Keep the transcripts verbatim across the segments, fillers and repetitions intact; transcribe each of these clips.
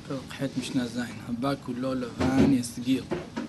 פרק ח' משנה ז', הבא כולו לבן יסגיר.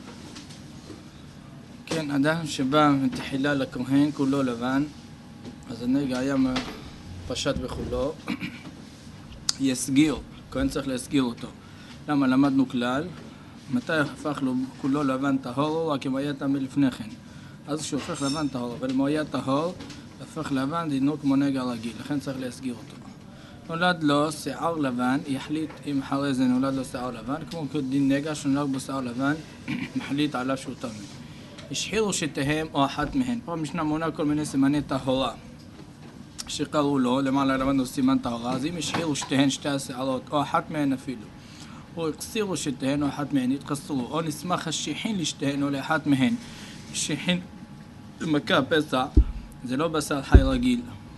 כן, אדם שבא מתחילה לכהן כולו לבן, אז הנגע היה פשט בכולו, יסגיר, כהן צריך להסגיר אותו. למה? למדנו כלל, מתי הפך לו כולו לבן טהור, רק אם הוא היה טמא לפני כן. אז כשהוא הופך לבן טהור, אבל אם הוא היה טהור, הפך לבן דינו כמו נגע רגיל, לכן צריך להסגיר אותו. נולד לו שיער לבן, יחליט אם אחרי זה נולד לו שיער לבן, כמו כדין נגע שנולד בו שיער לבן, מחליט עליו שהוא טמא. השחירו שתיהם או אחת מהן. פה המשנה מונה כל מיני סימני טהורה שקראו לו, למעלה למדנו סימן טהורה, אז אם השחירו שתיהן שתי השערות או אחת מהן אפילו, או הקסירו שתיהן או אחת מהן, התקסרו, או נשמח השיחין לשתיהן או לאחת מהן, שיחין מכה פסע, זה לא בשר חי רגיל,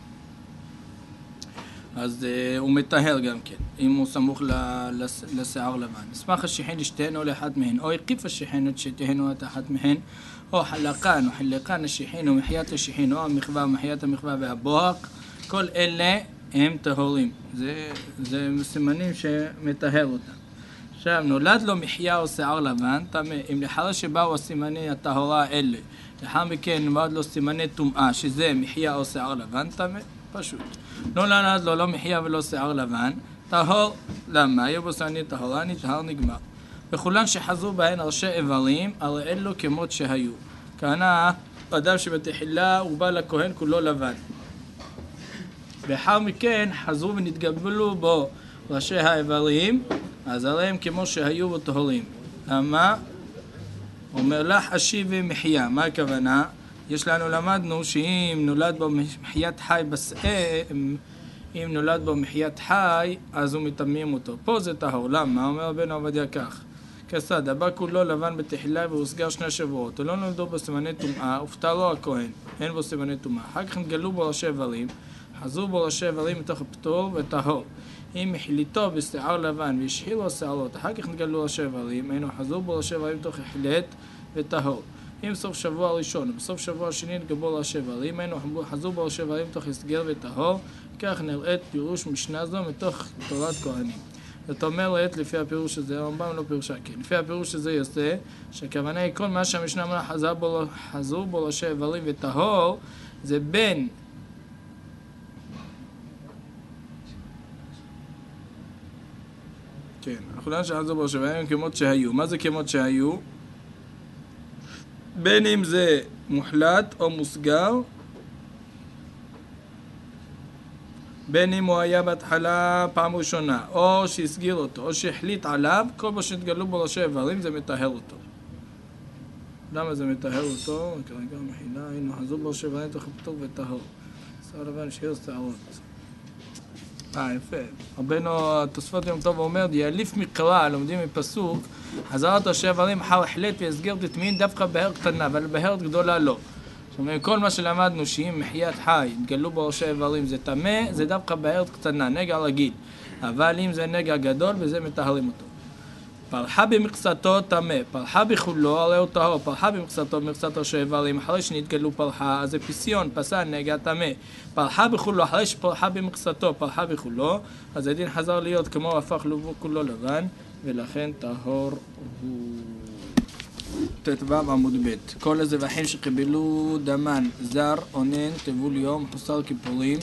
אז uh, הוא מטהר גם כן, אם הוא סמוך לשיער לבן. נשמח השיחין לשתיהן או לאחת מהן, או הקיף השיחין את שתיהן או את אחת מהן, או חלקן או חלקן השיחין או מחיית השיחין או המחווה או מחיית המחווה והבוהק, כל אלה הם טהורים. זה, זה סימנים שמטהר אותם. עכשיו, נולד לו מחיה או שיער לבן, טמא. אם לאחר שבאו הסימני הטהורה אלה, לאחר מכן נולד לו סימני טומאה, שזה מחיה או שיער לבן, טמא, פשוט. לא נולד לו לא מחיה ולא שיער לבן, טהור. למה? היו בו סימני טהורה, נטהר, נגמר. וכולן שחזרו בהן ראשי איברים, הרי אלו כמות שהיו. כהנה, אדם שבתחילה הוא בא לכהן כולו לבן. לאחר מכן חזרו ונתגבלו בו ראשי האיברים, אז הרי הם כמו שהיו בו טהורים. למה? אומר לך אשיבי מחיה. מה הכוונה? יש לנו למדנו שאם נולד בו מחיית חי בשאה, אם נולד בו מחיית חי, אז הוא מטמאים אותו. פה זה טהור. למה? אומר בן עובדיה כך. כסד, הבא כולו לבן בתחילה והוסגר שני שבועות. לא נולדו בו סימני טומאה, הופטרו הכהן. אין בו סימני טומאה. אחר כך נגלו בו ראשי איברים, חזרו בו ראשי איברים מתוך הפטור וטהור. אם החליטו בשיער לבן והשחילו השערות, אחר כך נגלו ראשי איברים, היינו חזרו בו ראשי איברים מתוך החלט וטהור. אם סוף שבוע ראשון ובסוף שבוע שני נגלו ראשי איברים, היינו חזרו בו ראשי איברים מתוך הסגר וטהור. כך נראית פירוש משנה זו מתוך תורת כהנים. זאת אומרת, לפי הפירוש הזה, הרמב"ם לא פירושה כן. לפי הפירוש הזה יוצא, שהכוונה היא כל מה שהמשנה אמרה חזרו בו ראשי איברים וטהור, זה בין כן, כולן שחזרו בו ראשי איברים כמות שהיו. מה זה כמות שהיו? בין אם זה מוחלט או מוסגר, בין אם הוא היה בהתחלה פעם ראשונה, או שהסגיר אותו, או שהחליט עליו, כל מה שהתגלו בו ראשי איברים זה מטהר אותו. למה זה מטהר אותו? כרגע מחילה, היינו חזרו בו ראשי איברים תוך הפטור וטהור. שיער לבן שיר שערות. אה, יפה. רבנו התוספות יום טוב אומר, יאליף מקרא, לומדים מפסוק, חזרת ראשי איברים אחר החלט ויסגיר תטמין דווקא בהר קטנה, אבל בהר גדולה לא. זאת אומרת, כל מה שלמדנו שאם מחיית חי, התגלו בו ראשי איברים, זה טמא, זה דווקא בהרת קטנה, נגע רגיל. אבל אם זה נגע גדול, בזה מטהרים אותו. פרחה במקצתו טמא, פרחה בכולו, הרי הוא טהור, פרחה במקצתו, במקצת ראשי איברים, אחרי שנתגלו פרחה, אז זה פיסיון, פסל, נגע טמא. פרחה בכולו, אחרי שפרחה במקצתו, פרחה בכולו, אז הדין חזר להיות כמו הפך לו כולו לבן, ולכן טהור הוא. תתבע בעמוד ב' כל הזבחים שקיבלו דמן, זר, עונן, טבול יום, חוסר כיפורים,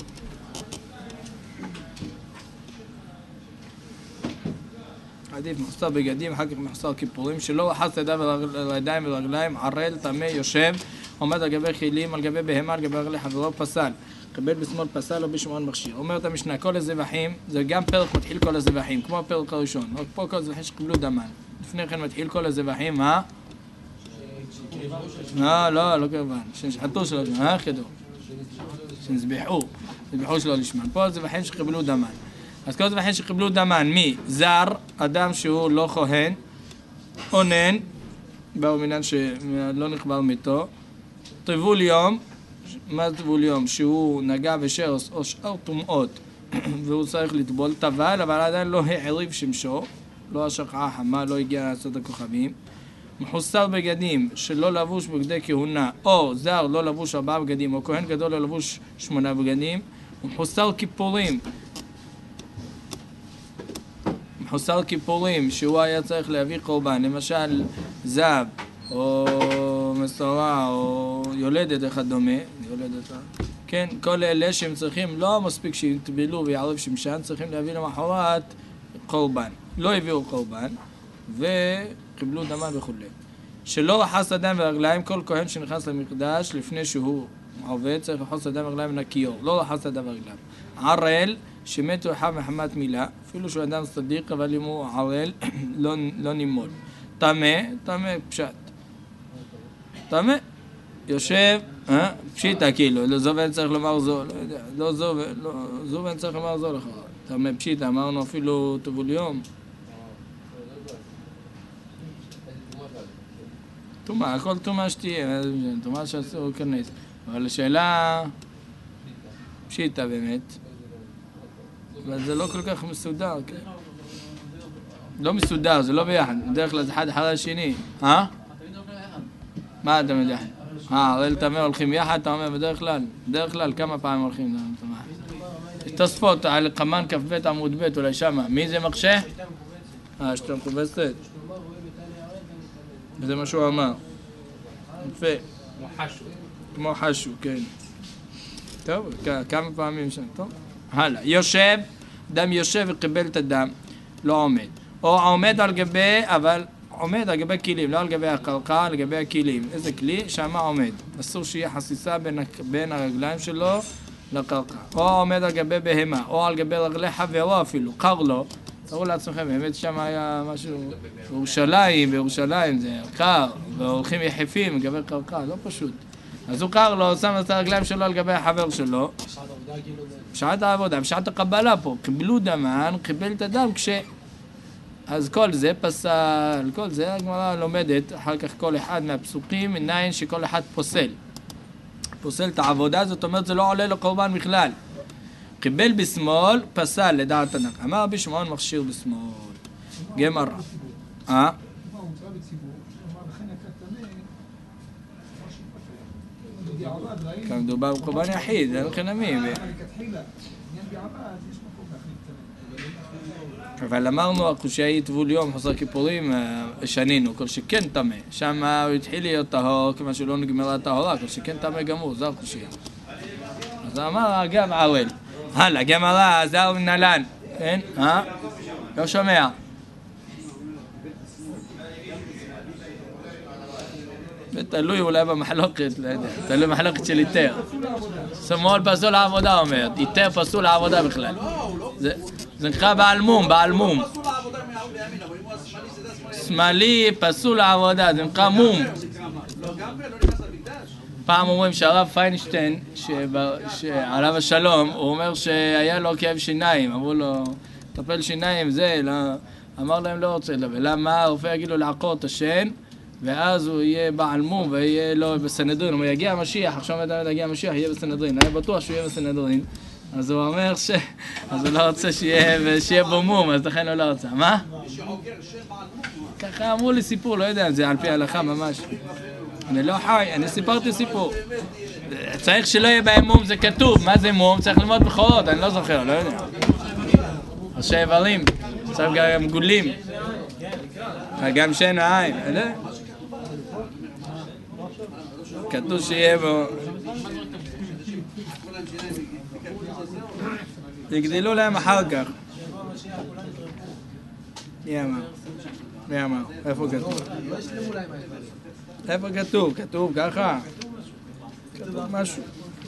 עדיף מחוסר בגדים, אחר כך מחוסר כיפורים, שלא רחץ ידיו לידיים ולרגליים, ערל, טמא, יושב, עומד על גבי חילים, על גבי בהמה, על גבי רגלי חברו, פסל, קיבל בשמאל פסל או בשמאל מכשיר. אומרת המשנה, כל הזבחים, זה גם פרק מתחיל כל הזבחים, כמו הפרק הראשון, רק פה כל הזבחים שקיבלו דמן. לפני כן מתחיל כל הזבחים, מה? לא, לא, לא כמובן, שנשחטו שלו, אה, כדור, שנסביחו, נסביחו שלו לשמן. פה הזבחים שקיבלו דמן. אז כל הזבחים שקיבלו דמן, מי? זר, אדם שהוא לא כהן, עונן, באו מינן שלא נכבר מיתו, טבול יום, מה זה טבול יום? שהוא נגע ושרס או שאר טומאות, והוא צריך לטבול, טבל, אבל עדיין לא העריב שמשו, לא השקעה חמה, לא הגיע לעשות הכוכבים. מחוסר בגדים שלא לבוש בגדי כהונה, או זר לא לבוש ארבעה בגדים, או כהן גדול לא לבוש שמונה בגדים. מחוסר כיפורים, חוסר כיפורים, שהוא היה צריך להביא קורבן, למשל זב, או מסורה, או יולדת וכדומה, יולדת, כן, כל אלה שהם צריכים, לא מספיק שיטבלו ויערב שמשן, צריכים להביא למחרת קורבן. לא הביאו קורבן, וקיבלו דמה וכו'. שלא רחס אדם ורגליים, כל כהן שנכנס למקדש לפני שהוא עובד, צריך לחוס אדם ורגליים נקיות, לא רחס אדם ורגליים. ערל, שמתו אחד מחמת מילה, אפילו שהוא אדם צדיק, אבל אם הוא ערל, לא, לא נימול. טמא, טמא פשט. טמא, יושב, אה? פשיטה כאילו, לא זו ואין צריך לומר זו, לא יודע, לא זו, לא, זו ואין צריך לומר זו לך. טמא פשיטה, אמרנו אפילו טבול יום. תומה, הכל תומה שתהיה, תומה שאסור להיכנס. אבל השאלה פשיטה באמת, אבל זה לא כל כך מסודר, כן? לא מסודר, זה לא ביחד, בדרך כלל זה אחד אחרי השני. אה? מה אתה יודע? אה, הרי אתה אומר הולכים יחד, אתה אומר בדרך כלל, בדרך כלל כמה פעמים הולכים? יש תוספות על קמן כ"ב עמוד ב' אולי שמה, מי זה מקשה? אה, שאתה מכובסת. וזה מה שהוא אמר. יפה. כמו חשו. כמו חשו, כן. טוב, כמה פעמים שם, טוב. הלאה, יושב, דם יושב וקיבל את הדם, לא עומד. או עומד על גבי, אבל עומד על גבי כלים, לא על גבי הקרקע, על גבי הכלים. איזה כלי? שמה עומד. אסור שיהיה חסיסה בין, בין הרגליים שלו לקרקע. או עומד על גבי בהמה, או על גבי רגלי חברו אפילו, קר לו. תראו לעצמכם, באמת שם היה משהו, בירושלים, בירושלים זה קר, והולכים יחפים לגבי קרקע, לא פשוט. אז הוא קר לו, שם את הרגליים שלו על גבי החבר שלו. בשעת העבודה, בשעת הקבלה פה, קיבלו דמן, קיבל את הדם כש... אז כל זה פסל, כל זה הגמרא לומדת, אחר כך כל אחד מהפסוקים, מניין שכל אחד פוסל. פוסל את העבודה, זאת אומרת זה לא עולה לקורבן בכלל. קיבל בשמאל, פסל לדעת תנ"ך. אמר רבי שמעון מכשיר בשמאל. גמרא. אה? כאן מדובר בקורבן יחיד, זה לא חינמי. אבל אמרנו, הקושיה היא טבול יום, חוסר כיפורים, שנינו, כל שכן טמא. שם הוא התחיל להיות טהור, כמה שלא נגמרה טהורה, כל שכן טמא גמור, זו הקושיה. אז אמר, גם ערל. הלאה, גמרא, זהו מנהלן. כן? אה? לא שומע. תלוי אולי במחלוקת, לא יודע. תלוי במחלוקת של איתר. שמאל פסול לעבודה אומרת. איתר פסול לעבודה בכלל. זה נקרא בעל מום, בעל מום. שמאלי פסול לעבודה, זה נקרא מום. פעם אומרים שהרב פיינשטיין, שעליו השלום, הוא אומר שהיה לו כאב שיניים, אמרו לו, טפל שיניים, זה, אמר להם לא רוצה לב, למה? הרופא יגיד לו לעקור את השן, ואז הוא יהיה בעל מום ויהיה לו בסנהדרין, הוא יגיע המשיח, עכשיו יגיע המשיח, יהיה בסנהדרין, היה בטוח שהוא יהיה בסנהדרין, אז הוא אומר ש... אז הוא לא רוצה שיהיה בו מום, אז לכן הוא לא רוצה, מה? ככה אמרו לי סיפור, לא יודע, זה על פי ההלכה ממש. אני לא חי, אני סיפרתי סיפור. צריך שלא יהיה בהם מום, זה כתוב. מה זה מום? צריך ללמוד בחורות, אני לא זוכר, לא יודע. ראשי איברים, צריך גם גולים. גם שן העין, לא יודע. כתוב שיהיה בו... יגדלו להם אחר כך. מי אמר? מי אמר? איפה כתוב? איפה כתוב? כתוב ככה? כתוב משהו.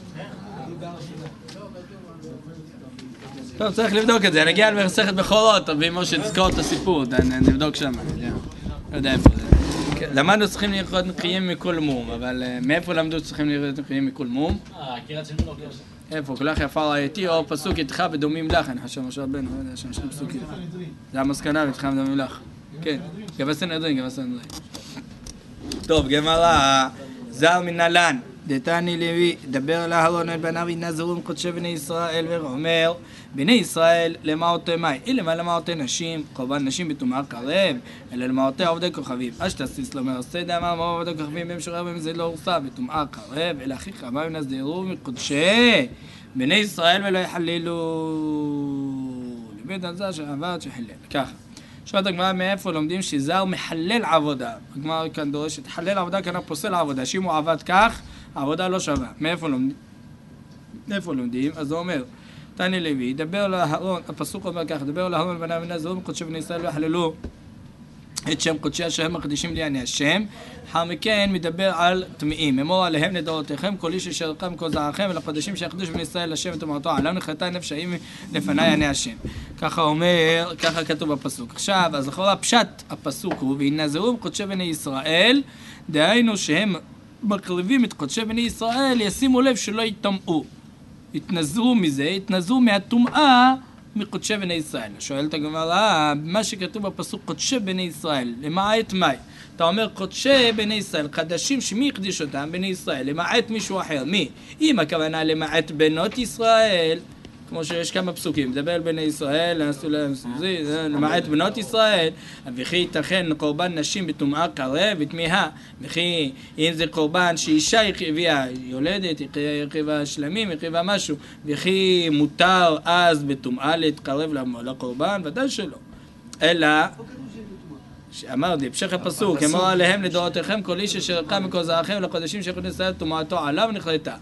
טוב, צריך לבדוק את זה. נגיע למסכת בכורות, ואימו שתזכור את הסיפור, נבדוק שם. לא יודע איפה זה. למדנו צריכים לראות נקיים מכל מום, אבל מאיפה למדו צריכים לראות נקיים מכל מום? אה, קירת של מלוק. איפה? כולך יפה ראיתי, או פסוק איתך בדומים לך, אני חושב משהו בן, לא יודע, שם שני פסוקים. זה המסקנה, איתך בדומים לך. כן, גבי סנהדרין, גבי סנהדרין. טוב, גמרא, זר מנהלן, דתני לוי, דבר אל אהרון אל בניו ינזרו מקודשי בני ישראל, ואומר, בני ישראל למעוטי מאי, אי למה למעוטי נשים, קורבן נשים בטומאה קרב, אלא למעוטי עובדי כוכבים. אשתסיס לא מרסי דאמר, מה עובדי כוכבים, בהם שורר בהם זה לא הורסה, בטומאה קרב, אלא אחיך מה ינזרו מקודשי בני ישראל ולא יחללו. לבית הזה שעבד שחילל. ככה. שואלת הגמרא מאיפה לומדים שזר מחלל עבודה. הגמרא כאן דורשת, חלל עבודה כאן פוסל עבודה, שאם הוא עבד כך, העבודה לא שווה. מאיפה לומדים? מאיפה לומדים? אז הוא אומר, תני לוי, דבר לאהרון, הפסוק אומר כך, דבר לאהרון ובניו ונזרו מקודשי בני ישראל לא יחללו את שם קודשי אשר הם מקדישים לי אני השם. לאחר מכן מדבר על טמאים, אמור עליהם לדורותיכם כל איש אשר קם כל זרעכם ולקודשים שיקדוש בני ישראל לשם ותאמרתו עליו נחלתה נפש האם לפניי אני השם. ככה אומר, ככה כתוב בפסוק. עכשיו, אז לכאורה פשט הפסוק הוא וינזרו מקודשי בני ישראל, דהיינו שהם מקריבים את קודשי בני ישראל, ישימו לב שלא יטמאו, יתנזרו מזה, יתנזרו מהטומאה מקודשי בני ישראל. שואלת הגמרא, מה שכתוב בפסוק קודשי בני ישראל, למעט מאי? אתה אומר קודשי בני ישראל, חדשים שמי יקדיש אותם? בני ישראל, למעט מישהו אחר. מי? אם הכוונה למעט בנות ישראל, כמו שיש כמה פסוקים, מדבר על בני ישראל, נעשו להם סוזי, למעט בנות ישראל, וכי ייתכן קורבן נשים בטומאה קרב ותמיהה, וכי אם זה קורבן שאישה הביאה יולדת, הקריבה שלמים, הקריבה משהו, וכי מותר אז בטומאה להתקרב לקורבן, ודאי שלא. אלא, שאמרתי, המשך הפסוק, אמור עליהם לדורותיכם כל איש אשר קם מכל זרעכם ולקודשים שיכולים ישראל טומאתו עליו נחלתה.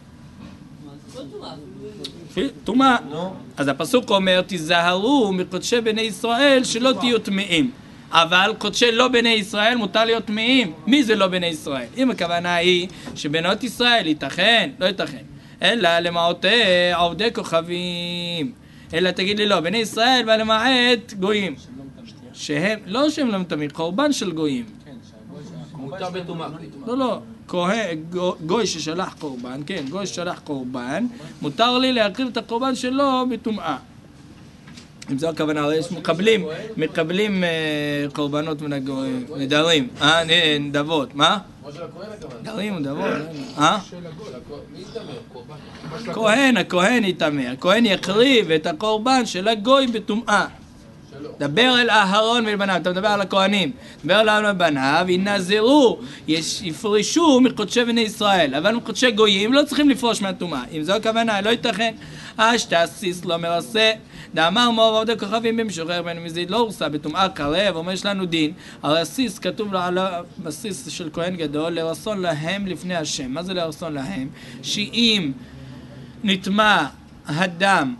טומאה. אז הפסוק אומר, תיזהרו מקודשי בני ישראל שלא תהיו טמאים. אבל קודשי לא בני ישראל מותר להיות טמאים. מי זה לא בני ישראל? אם הכוונה היא שבנות ישראל ייתכן, לא ייתכן. אלא למעט עובדי כוכבים. אלא תגיד לי לא, בני ישראל ולמעט גויים. שהם, לא שהם לא מטמאים, קורבן של גויים. מותר בטומאה. לא, לא. גוי ששלח קורבן, כן, גוי ששלח קורבן, מותר לי להקריב את הקורבן שלו בטומאה. אם זו הכוונה, הרי יש מקבלים, מקבלים קורבנות מן הגויים, נדרים, אה, נדבות, מה? נדרים, נדבות, אה? מי יטמא? כהן, הכהן יטמא, הכהן יקריב את הקורבן של הגוי בטומאה. דבר אל אהרון ואל בניו, אתה מדבר על הכהנים, דבר אל אהרון ובניו, ינזרו, יפרשו מקודשי בני ישראל, אבל מקודשי גויים לא צריכים לפרוש מהטומאה. אם זו הכוונה, לא ייתכן. אשתסיס לא מרסה, דאמר מור עובדי כוכבים במשורר בן מזיד לא הורסה בטומאה קרב, אומר יש לנו דין, הרי הסיס כתוב על הסיס של כהן גדול, לרסון להם לפני השם. מה זה לרסון להם? שאם נטמא הדם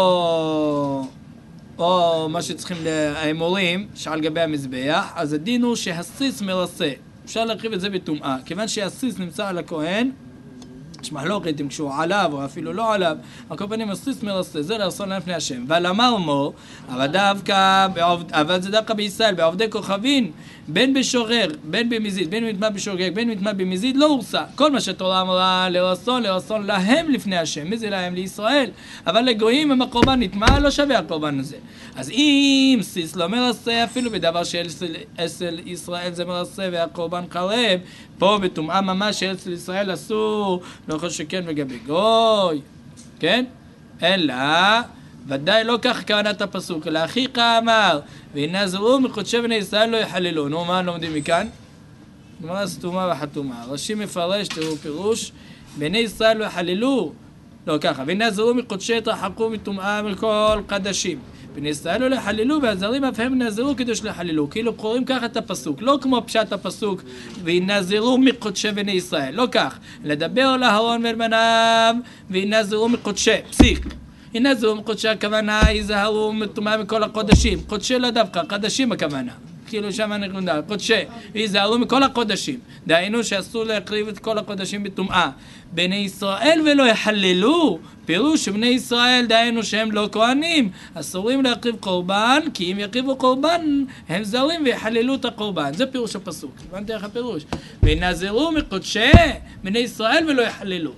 או או מה שצריכים לאמורים שעל גבי המזבח, אז הדין הוא שהסיס מרסה. אפשר להקריב את זה בטומאה. כיוון שהסיס נמצא על הכהן, יש מחלוקת אם כשהוא עליו או אפילו לא עליו, על כל פנים הסיס מרסה, זה לרסון לפני השם. אבל אמר מו, אבל דווקא, אבל זה דווקא בישראל, בעובדי כוכבים, בין בשורר, בין במזיד, בין מטמא בשוגג, בין מטמא במזיד, לא הורסה. כל מה שהתורה אמרה לרסון, לרסון להם לפני השם. מי זה להם? לישראל. אבל לגויים אם הקורבן נטמא, לא שווה הקורבן הזה. אז אם סיס לא מרסה, אפילו בדבר שאצל ישראל זה מרסה והקורבן קרב, פה בטומאה ממש שאצל ישראל אסור, לא חושב שכן לגבי גוי, כן? אלא, ודאי לא כך כוונת הפסוק, אלא אחיך אמר, וינזרו מקודשי בני ישראל לא יחללו. נו, מה לומדים מכאן? גמרא סתומה וחתומה. רש"י מפרש, תראו פירוש, בני ישראל לא יחללו, לא ככה, וינזרו מקודשי התרחקו מטומאה מכל קדשים. בני ישראל לא יחללו, והזרים אף הם נזרו כדי שלחללו. כאילו קוראים ככה את הפסוק, לא כמו פשט הפסוק, וינזרו מקודשי בני ישראל, לא כך. לדבר על אהרון ואל בניו, וינזרו מקודשי, פסיק. ינזרו מקודשי הכוונה, יזהרו מטומאה מכל הקודשים. קודשי לא דווקא, קדשים הכוונה. כאילו שם נקודה, קודשי, יזהרו מכל הקודשים. דהיינו שאסור להקריב את כל הקודשים בטומאה. בני ישראל ולא יחללו, פירוש שבני ישראל דהיינו שהם לא כהנים, אסורים להקריב קורבן, כי אם יקריבו קורבן הם זרים ויחללו את הקורבן. זה פירוש הפסוק, הבנתי איך הפירוש. וינזרו מקודשי בני ישראל ולא יחללו.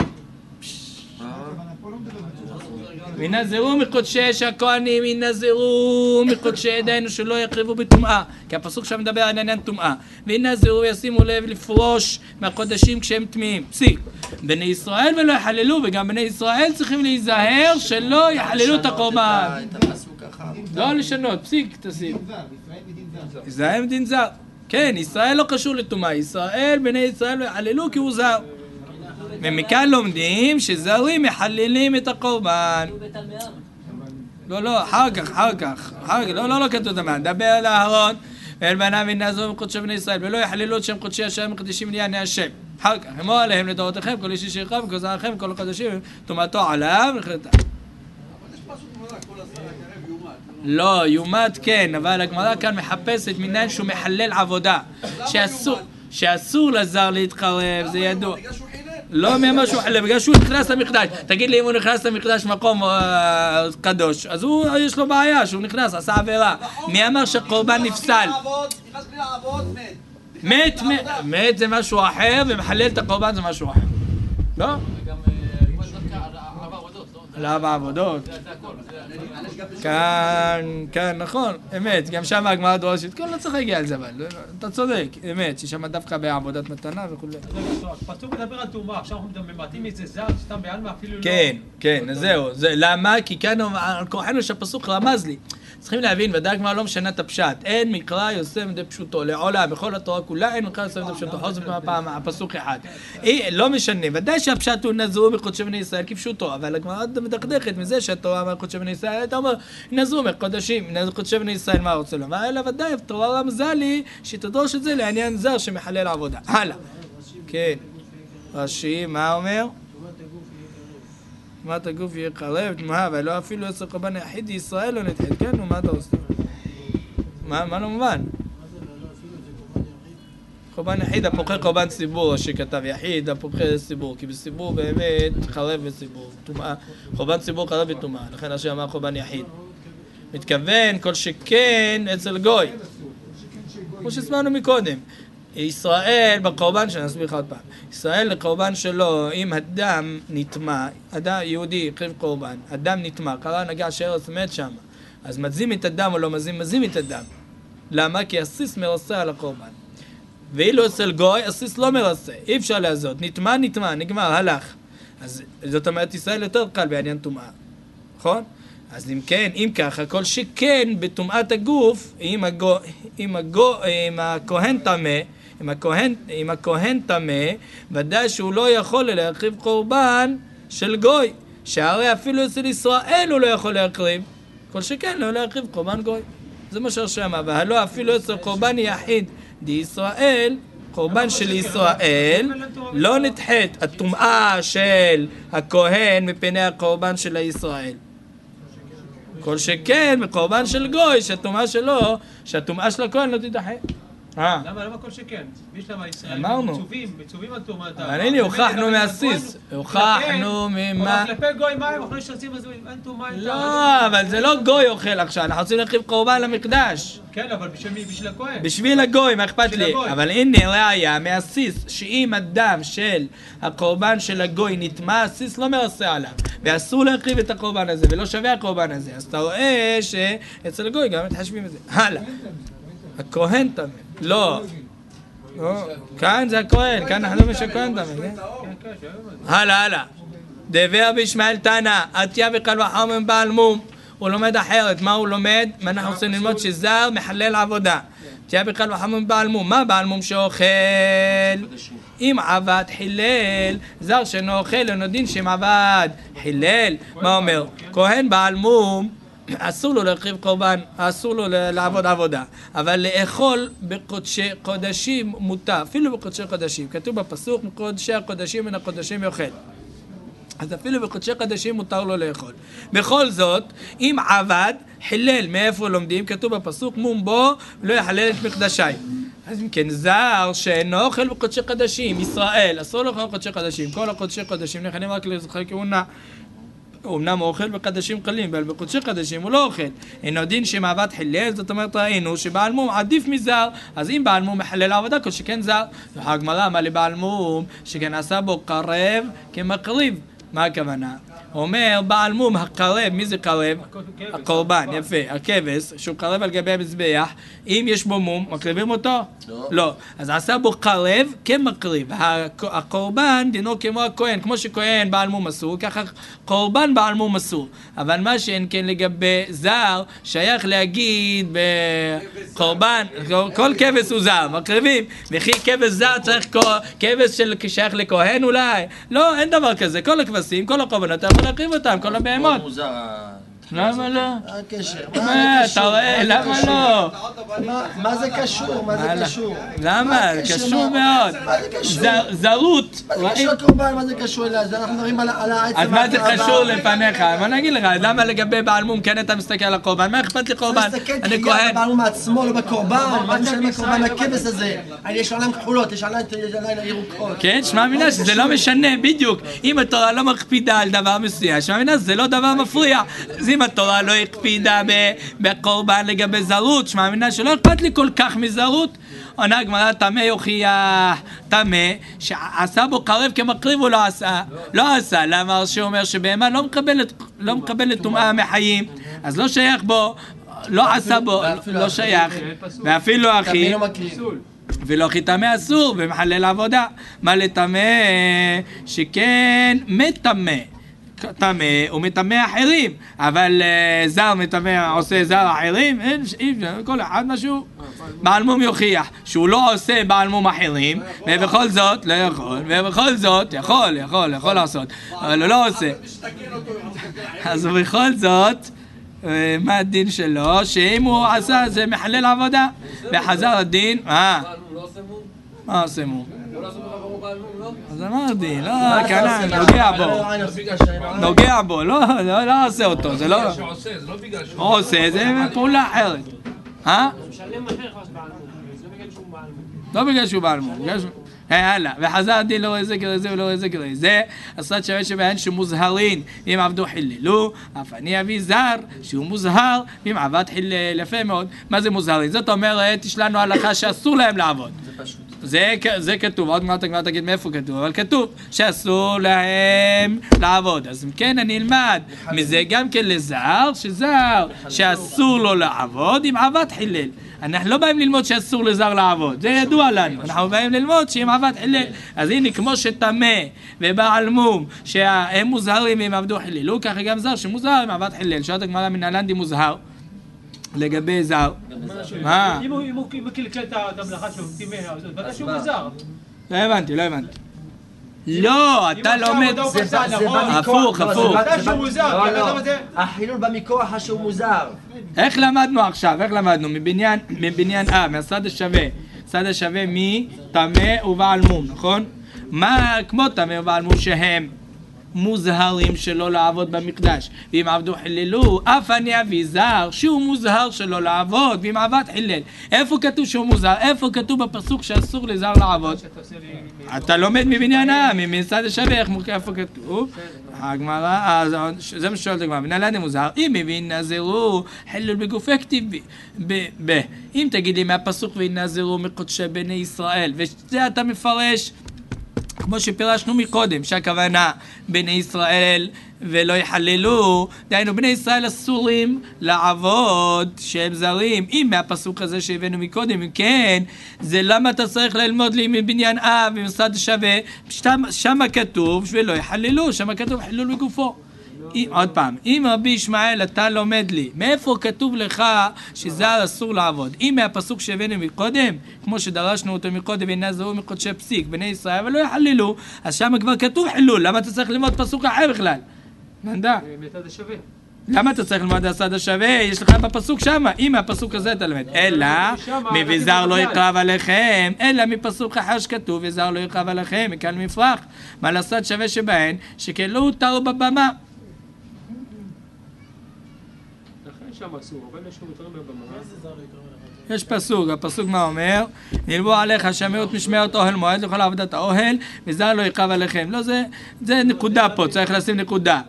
וינזרו מקודשי שהכהנים ינזרו מקודשי דהיינו שלא יקריבו בטומאה, כי הפסוק שם מדבר על עניין טומאה. וינזרו וישימו לב לפרוש מהקודשים כשהם טמאים, פסיק. בני ישראל ולא יחללו, וגם בני ישראל צריכים להיזהר שלא יחללו את הקורבן. לא לשנות, פסיק תשים. ישראל מדין זר. כן, ישראל לא קשור לטומאה, ישראל, בני ישראל לא יחללו כי הוא זר. ומכאן לומדים שזרים מחללים את הקורבן. לא, לא, אחר כך, אחר כך. אחר כך, לא, לא, לא כתוב דמן. דבר על אהרון, ואל בניו ונעזוב מקודשי בני ישראל, ולא יחללו את שם קודשי השם מקדישים לענייני השם. אחר כך, אמור עליהם לדורותיכם, כל איש איש ירחב, כל זרעכם, כל הקודשים, טומאתו עליו, וכן. לא, יומד כן, אבל הגמרא כאן מחפשת מניין שהוא מחלל עבודה. שאסור, שאסור לזר להתחרב, זה ידוע. לא ממשהו חלל, בגלל שהוא נכנס למקדש. תגיד לי אם הוא נכנס למקדש מקום קדוש, אז הוא, יש לו בעיה שהוא נכנס, עשה עבירה. מי אמר שהקורבן נפסל? נכנס בלי לעבוד, מת, מת. מת זה משהו אחר, ומחלל את הקורבן זה משהו אחר. לא? וגם ארבע עבודות, לא? על ארבע עבודות. כאן, כאן, נכון, אמת, גם שם הגמרא דורשת, כל לא צריך להגיע על זה, אבל אתה צודק, אמת, ששם דווקא בעבודת מתנה וכו'. פסוק מדבר על טומאה, עכשיו אנחנו ממעטים את זה זר, סתם בעלמא אפילו לא... כן, כן, זהו, למה? כי כאן על כוחנו שהפסוק רמז לי. צריכים להבין, ודאי הגמרא לא משנה את הפשט, אין מקרא יוסף מדי פשוטו, לעולם, בכל התורה כולה אין מקרא יוסף מדי פשוטו, חוזר פעם, הפסוק אחד. לא משנה, ודאי שהפשט הוא נזרו מקודשי בני ישראל כפשוטו, אבל הגמרא מדכדכת מזה שהתורה אומר קודשי בני ישראל, אתה אומר, נזרו מקודשים, קודשי בני ישראל מה רוצה לומר, אלא ודאי, התורה רמזה לי שתדרוש את זה לעניין זר שמחלל עבודה. הלאה. כן. רש"י, מה אומר? תמורת הגוף יהיה חרב, תמוהה, ולא אפילו עשר קורבן יחיד ישראל לא נתחית, כן? ומה אתה עושה? מה לא מובן? קורבן יחיד, הפוכה קורבן ציבור, שכתב יחיד, הפוכה ציבור, כי בציבור באמת חרב וציבור, תומאה, קורבן ציבור חרב ותומאה, לכן השם אמר קורבן יחיד. מתכוון כל שכן אצל גוי, כמו שהסברנו מקודם. ישראל בקורבן, שאני אסביר לך עוד פעם, ישראל לקורבן שלו, אם הדם נטמע, אדם יהודי הקריב קורבן, הדם נטמע, קרה נגע שארץ מת שם, אז מזים את הדם או לא מזים, מזים את הדם. למה? כי הסיס מרסה על הקורבן. ואילו אצל גוי, הסיס לא מרסה, אי אפשר לעזות, נטמע, נטמע, נגמר, הלך. אז זאת אומרת, ישראל יותר קל בעניין טומאה, נכון? אז אם כן, אם ככה, כל שכן בטומאת הגוף, אם, הגו, אם, הגו, אם הכהן טמא, אם הכהן, אם הכהן טמא, ודאי שהוא לא יכול להקריב קורבן של גוי, שהרי אפילו אצל ישראל הוא לא יכול להקריב, כל שכן לא להקריב קורבן גוי. זה מה שהשם אמר, והלא אפילו אצל קורבן יחיד דישראל, קורבן של ישראל, לא נדחית הטומאה של הכהן מפני הקורבן של הישראל. כל שכן בקורבן של גוי, שהטומאה שלו, שהטומאה של הכהן לא תידחה. למה, למה כל שכן? יש למה ישראל מצווים, מצווים על טומאתם. אבל הנה, הוכחנו מהסיס, הוכחנו ממה... אבל כלפי גוי מים, אחרי שעושים את זה, אין טומאה. לא, אבל זה לא גוי אוכל עכשיו, אנחנו רוצים להקריב קורבן למקדש. כן, אבל בשביל מי? בשביל הכהן. בשביל הגוי, מה אכפת לי? אבל הנה ראיה מהסיס, שאם הדם של הקורבן של הגוי נטמע, הסיס לא מרסה עליו, ואסור להקריב את הקורבן הזה, ולא שווה הקורבן הזה. אז אתה רואה שאצל הגוי גם מתחשבים את זה. הלאה. הכהן תמיד. לא. כאן זה הכהן, כאן אנחנו אומרים שהכהן תמיד. הלאה, הלאה. דבר בישמעאל תנא, עטיה וקל וחומר בעל מום. הוא לומד אחרת. מה הוא לומד? מה אנחנו רוצים ללמוד? שזר מחלל עבודה. עטיה וקל וחומר בעל מום. מה בעל מום שאוכל? אם עבד חילל, זר שאינו אוכל, אינו דין שם עבד חילל. מה אומר? כהן בעל מום, אסור לו להקריב קורבן, אסור לו לעבוד עבודה, אבל לאכול בקודשי קודשים מותר, אפילו בקודשי קודשים. כתוב בפסוק, מקודשי הקודשים מן הקודשים יאכל. אז אפילו בקודשי קודשים מותר לו לאכול. בכל זאת, אם עבד, חילל, מאיפה לומדים? כתוב בפסוק, מום בו, לא יחלל את מקדשי. אז אם כן, זר שאינו אוכל בקודשי קודשים, ישראל, אסור לו לאכול בקודשי קודשים. כל הקודשי קודשים נכונים רק לזכר כהונה. הוא אמנם אוכל בקדשים קלים, אבל בקודשי קדשים הוא לא אוכל. אינו דין שמעבד חילל, זאת אומרת ראינו שבעל מום עדיף מזר, אז אם בעל מום מחלל עבודה, כל שכן זר. הגמרא אמר לבעל מום שכן עשה בו קרב כמקריב. מה הכוונה? הוא אומר בעל מום הקרב, מי זה קרב? הקורבן, יפה, הכבש, שהוא קרב על גבי המזבח, אם יש בו מום, מקריבים אותו? לא. לא. אז עשה בו קרב כמקריב. הקורבן דינו כמו הכהן, כמו שכהן בעל מום אסור, ככה קורבן בעל מום אסור. אבל מה שאין כן לגבי זר, שייך להגיד בקורבן, כל כבש הוא זר, מקריבים, וכי כבש זר צריך כבש של שייך לכהן אולי? לא, אין דבר כזה, כל הכבשים, כל הקורבנות, אתה יכול להקריב אותם, כל הבהמות. מוזר למה לא? הקשר. מה, אתה רואה, למה לא? מה זה קשור? מה זה קשור? למה? קשור מאוד. זרות. מה זה קשור קורבן? מה זה קשור אליה? אז אנחנו מדברים על העצם. אז מה זה קשור לפניך? מה נגיד לך? למה לגבי בעל מום כן אתה מסתכל על הקורבן? מה אכפת לי קורבן? אני כהן. בעל מום מעצמו, לא בקורבן. מה משנה בקורבן הכבש הזה? יש עולם כחולות, יש עולם ירוקות. כן, שמע מינה שזה לא משנה, בדיוק. אם התורה לא מקפידה על דבר מסוים, שמע מינה זה לא דבר מפריע. אז אם התורה לא הקפידה בקורבן לגבי זרות, שמע מינה שלא אכפת לי כל כך מזרות. עונה הגמרא, טמא יוכיח, טמא, שעשה בו קרב כמקריב הוא לא עשה. לא עשה, למה שהוא אומר שבהמה לא מקבלת, לא מקבלת טומאה מחיים, אז לא שייך בו, לא עשה בו, לא שייך. ואפילו אחי, ולא אחי טמא אסור, ומחלל עבודה. מה לטמא? שכן מטמא. טמא הוא מטמא אחרים, אבל uh, זר מטמא עושה זר אחרים, אין, אין, כל אחד משהו. בעל מום יוכיח שהוא לא עושה בעל מום אחרים, ובכל זאת, לא יכול, ובכל זאת, יכול, יכול, יכול לעשות, אבל הוא לא עושה. אז בכל זאת, מה הדין שלו? שאם הוא עשה זה מחלל עבודה, וחזר הדין, אה? מה עושה מום? אז אמרתי, לא, כנן, נוגע בו, נוגע בו, לא, לא עושה אותו, זה לא, הוא עושה, זה פעולה אחרת, אה? לא בגלל שהוא בעל מום, הלאה, וחזר הדין לא רואה זה כזה זה ולא רואה זה כזה זה, עשת שווה שבהן שמוזהרין, אם עבדו חיללו, אף אני אביא זר שהוא מוזהר, אם עבד חילל, יפה מאוד. מה זה מוזהרין? זאת אומרת, יש לנו הלכה שאסור להם לעבוד. זה, זה כתוב, עוד מעט הגמרא תגיד מאיפה כתוב, אבל כתוב שאסור להם לעבוד. אז אם כן אני אלמד מזה גם כן לזר, שזר שאסור לו לעבוד אם עבד חילל. אנחנו לא באים ללמוד שאסור לזר לעבוד, זה ידוע לנו, אנחנו באים ללמוד שאם עבד חילל. אז הנה כמו שטמא ובעל מום שהם מוזהרים אם עבדו חיללו, ככה גם זר שמוזהר אם עבד חילל. שואלת הגמרא מן הלנדי מוזהר לגבי זר. מה? אם הוא מקלקל את המלאכה שלו, טימא, אז ודאי שהוא מוזר. לא הבנתי, לא הבנתי. לא, אתה לומד... הפוך, הפוך. ודאי שהוא מוזר. החילול בא מכוח שהוא מוזר. איך למדנו עכשיו? איך למדנו? מבניין, מבניין אה, מהצד השווה. צד השווה מטמא ובעל מום, נכון? מה כמו טמא ובעל מום שהם מוזהרים שלא לעבוד במקדש, ואם עבדו חיללו, אף אני אביא זר שהוא מוזהר שלא לעבוד, ואם עבד חילל. איפה כתוב שהוא מוזהר? איפה כתוב בפסוק שאסור לזר לעבוד? אתה לומד מבניין העם, מצד השווה, איפה כתוב? הגמרא, זה מה ששואלת הגמרא, בנהלן מוזהר, אם מבין נזרו חילול בגופי כתיב ב, אם תגיד לי מהפסוק וינזרו מקודשי בני ישראל, וזה אתה מפרש כמו שפירשנו מקודם, שהכוונה בני ישראל ולא יחללו, דהיינו בני ישראל אסורים לעבוד שהם זרים. אם מהפסוק הזה שהבאנו מקודם, אם כן, זה למה אתה צריך ללמוד לי מבניין אב ומסד שווה, שם כתוב ולא יחללו, שם כתוב חילול בגופו. עוד פעם, אם רבי ישמעאל אתה לומד לי, מאיפה כתוב לך שזר אסור לעבוד? אם מהפסוק שהבאנו מקודם, כמו שדרשנו אותו מקודם, ונזרו מקודשי פסיק, בני ישראל ולא יחללו, אז שם כבר כתוב חילול, למה אתה צריך ללמוד פסוק אחר בכלל? נדע. מצד השווה. למה אתה צריך ללמוד הצד השווה? יש לך בפסוק שם, אם מהפסוק הזה אתה לומד. אלא, מבזר לא יקרב עליכם, אלא מפסוק אחר שכתוב, וזר לא יקרב עליכם, מכאן מפרח. מה לצד שווה שבהן, שכן לא הותרו בבמה. יש פסוק, הפסוק מה אומר? נלבו עליך שמיות משמרת אוהל מועד לכל עבודת האוהל וזר לא יקרב עליכם. לא, זה, זה נקודה פה, צריך לשים נקודה.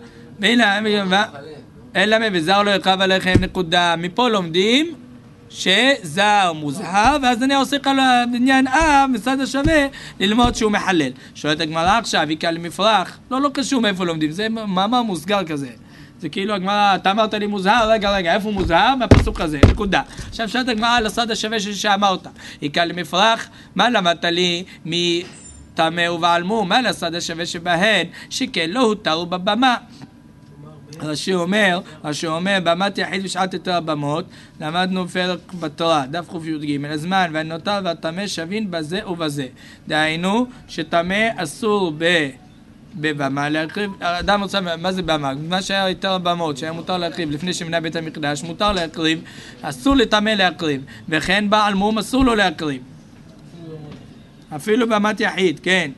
אלא וזר לא יקרב עליכם נקודה. מפה לומדים שזר מוזהר, ואז אני עושה על הבניין אב מצד השווה ללמוד שהוא מחלל. שואלת הגמרא עכשיו, היא כאלה מפרח, לא, לא קשור מאיפה לומדים, זה מאמר מוסגר כזה. זה כאילו הגמרא, אתה אמרת לי מוזהר, רגע רגע, איפה מוזהר? מהפסוק הזה, נקודה. עכשיו שאלת הגמרא על הצד השווה שאמרת, היא כאלה מפרח, מה למדת לי מטמא ובעל מום? מה לצד השווה שבהן? שכן לא הותרו בבמה. רש"י אומר, רש"י אומר, במת יחיד ושעת יותר הבמות, למדנו פרק בתורה, דף קי"ג, הזמן והנותר והטמא שווין בזה ובזה. דהיינו, שטמא אסור בבמה, להקריב, אדם רוצה, מה זה במה? מה שהיה יותר במות, שהיה מותר להקריב לפני שמנה בית המקדש, מותר להקריב, אסור לטמא להקריב, וכן בעל מום אסור לו להקריב. אפילו במת יחיד, כן.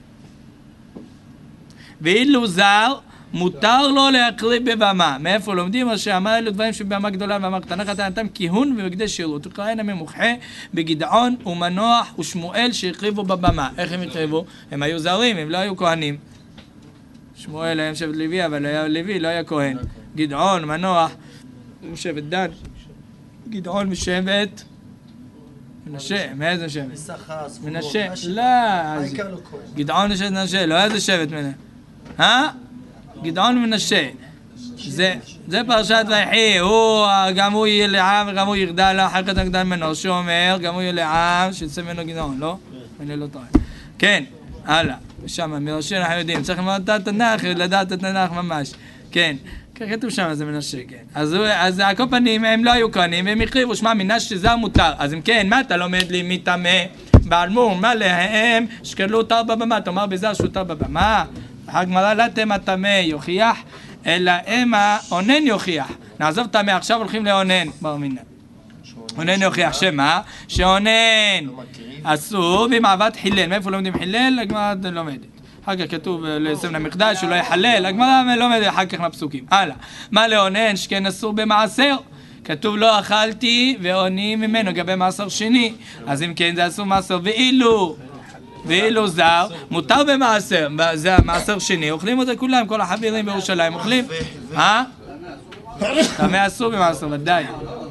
ואילו זר, מותר לו להקריב בבמה. מאיפה לומדים? מה שאמר אלו דברים שבבמה גדולה ובבמה קטנה, חטא נתן כיהון ובקדש שירות. וכהנה ממוחה בגדעון ומנוח ושמואל שהקריבו בבמה. איך הם הקריבו? הם היו זרים, הם לא היו כהנים. שמואל היה משבט לוי, אבל היה לוי, לא היה כהן. גדעון, מנוח, משבט דן. גדעון משבט מנשה, מאיזה שבט? מנשה, לא. גדעון משבט מנשה, לא איזה שבט מנשה. אה? גדעון מנשה. זה, זה פרשת ויחי, הוא, גם הוא יהיה לעם וגם הוא יגדל, אחר כך גדל ממנו, שאומר, גם הוא יהיה לעם, שיצא ממנו גדעון, לא? אני לא טועה. כן, הלאה. שם, מראשי אנחנו יודעים, צריך ללמוד את התנ"ך, לדעת את התנ"ך ממש. כן, כתוב שם, זה מנשה, כן. אז, אז על כל פנים, הם לא היו כהנים, והם הקריבו, שמע, מנשה זה מותר. אז אם כן, מה אתה לומד לי מטמא? בעל מום, מה להם? שקלו אותר בבמה, תאמר בזר שהוא אותר בבמה. הגמרא לא תמה טמא יוכיח, אלא אמה אונן יוכיח. נעזוב טמא, עכשיו הולכים לאונן. בר מינן. אונן יוכיח שמה? שאונן אסור במעבד חילל. מאיפה לומדים חילל? הגמרא לומדת. אחר כך כתוב לסמל המקדש שהוא לא יחלל. הגמרא לומדת אחר כך מהפסוקים. הלאה. מה לאונן? שכן אסור במעשר. כתוב לא אכלתי ועוני ממנו גבי מעשר שני. אז אם כן זה אסור מעשר ואילו. ואילו זר, מותר במעשר, זה המעשר שני, אוכלים אותו כולם, כל החברים בירושלים אוכלים. אה? טמא אסור במעשר, ודאי.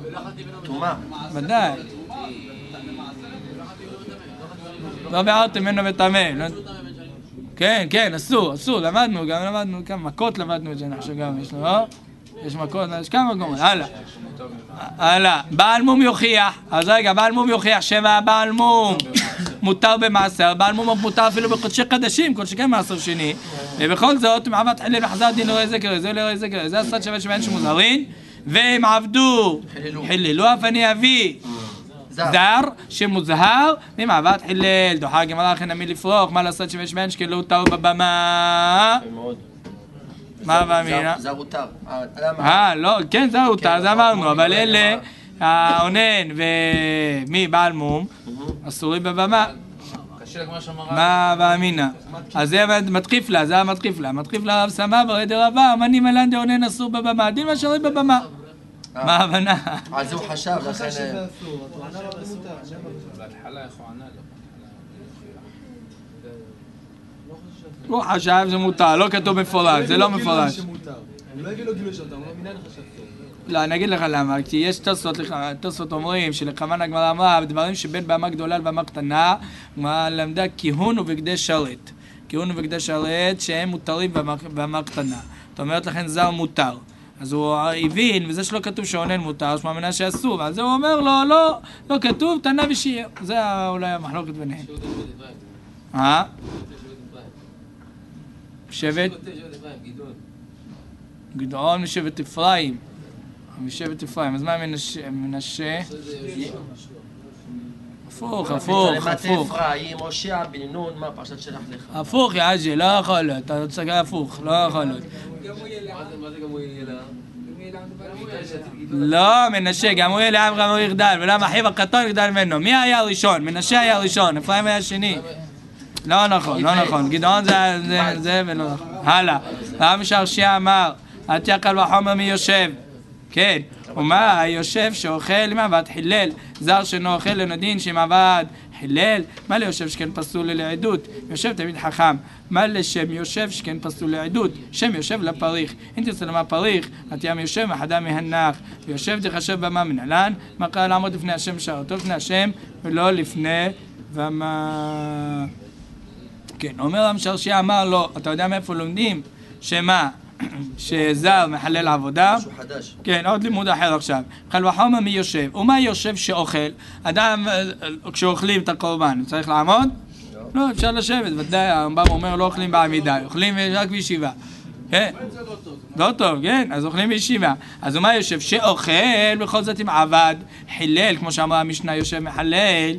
ודאי. לא ביארתם ממנו וטמא. כן, כן, אסור, אסור, למדנו, גם למדנו כמה מכות למדנו את זה, נחשב גם, יש לו, לא? יש מכות, יש כמה גומות, הלאה. הלאה, בעל מום יוכיח, אז רגע, בעל מום יוכיח, שבע בעל מום מותר במעשר, בעל מום מותר אפילו בחודשי חדשים, כל שכן מעשר שני, ובכל זאת, מעבד חילל וחזר דין לרואי זכר, זה לרואי זכר, זה הסד שווה שבהן שמוזרין, והם עבדו, חיללו אף אני אביא, זר שמוזהר ממעבד חילל, דוחה גמרא לכן עמי לפרוח, מה לעשות שווה שבהן שקלו אותו בבמה. מה באמינה? זר הותר. אה, לא, כן, זר הותר, זה אמרנו, אבל אלה, האונן ומי בעל מום, אסורים בבמה. מה באמינה? אז זה מתחיף לה, זה המתחיף לה. מתחיף לה רב סמא ברדר רבה, אמנים אלן דאונן אסור בבמה, דין מה שרים בבמה. מה ההבנה? אז הוא חשב, לכן... הוא חשב זה מותר, לא כתוב מפורש, זה לא מפורש. הוא לא הביא לו גילוי שאתה, הוא לא מינן חשבתו. לא, אני אגיד לך למה, כי יש תוספות, תוספות אומרים שלכוון הגמרא אמרה, בדברים שבין במה גדולה לבמה קטנה, הגמרא למדה כיהון ובגדי שרת. כיהון ובגדי שרת שהם מותרים במה קטנה. זאת אומרת לכן זר מותר. אז הוא הבין, וזה שלא כתוב שאונן מותר, יש מאמינה שאסור, אז הוא אומר לו, לא, לא כתוב, תנא ושיער. זה אולי המחלוקת ביניהם. אה? שבט? גדעון משבט אפרים. משבט אפרים, אז מה מנשה? הפוך, הפוך, הפוך. אפרים, הושע בן נון, מה פרשת שלח לך? הפוך, יא עג'י, לא יכול להיות, אתה רוצה להגיד הפוך, לא יכול להיות. מה זה גם הוא יהיה לה? לא, מנשה, גם הוא יהיה לעם, גם הוא יגדל, ולמה אחיו הקטון יגדל ממנו. מי היה הראשון? מנשה היה הראשון, אפרים היה השני. לא נכון, לא נכון, גדעון זה ולא נכון. הלאה, רב שרשיה אמר, את יקל וחומר מי יושב. כן, ומה היושב שאוכל מעבד חילל, זר שאינו אוכל לנדין שמעבד חילל, מה ליושב שכן פסול לעדות, יושב תמיד חכם, מה לשם יושב שכן פסול לעדות, שם יושב לפריך, אם תרצה למה פריך, התיאם יושב מחדה מהנח, ויושב תחשב במה מנהלן, מה קרה לעמוד לפני השם שערתו לפני השם, ולא לפני ומה... כן, אומר רב שרשיה אמר לו, אתה יודע מאיפה לומדים? שמה? שזר מחלל עבודה. משהו חדש. כן, עוד לימוד אחר עכשיו. קל וחומר מי יושב? ומה יושב שאוכל? אדם, כשאוכלים את הקורבן, צריך לעמוד? לא. לא, אפשר לשבת. ודאי, הרמב"ם אומר לא אוכלים בעמידה, אוכלים רק בישיבה. כן. לא טוב, כן, אז אוכלים בישיבה. אז ומה יושב? שאוכל, בכל זאת עם עבד, חילל, כמו שאמרה המשנה, יושב מחלל,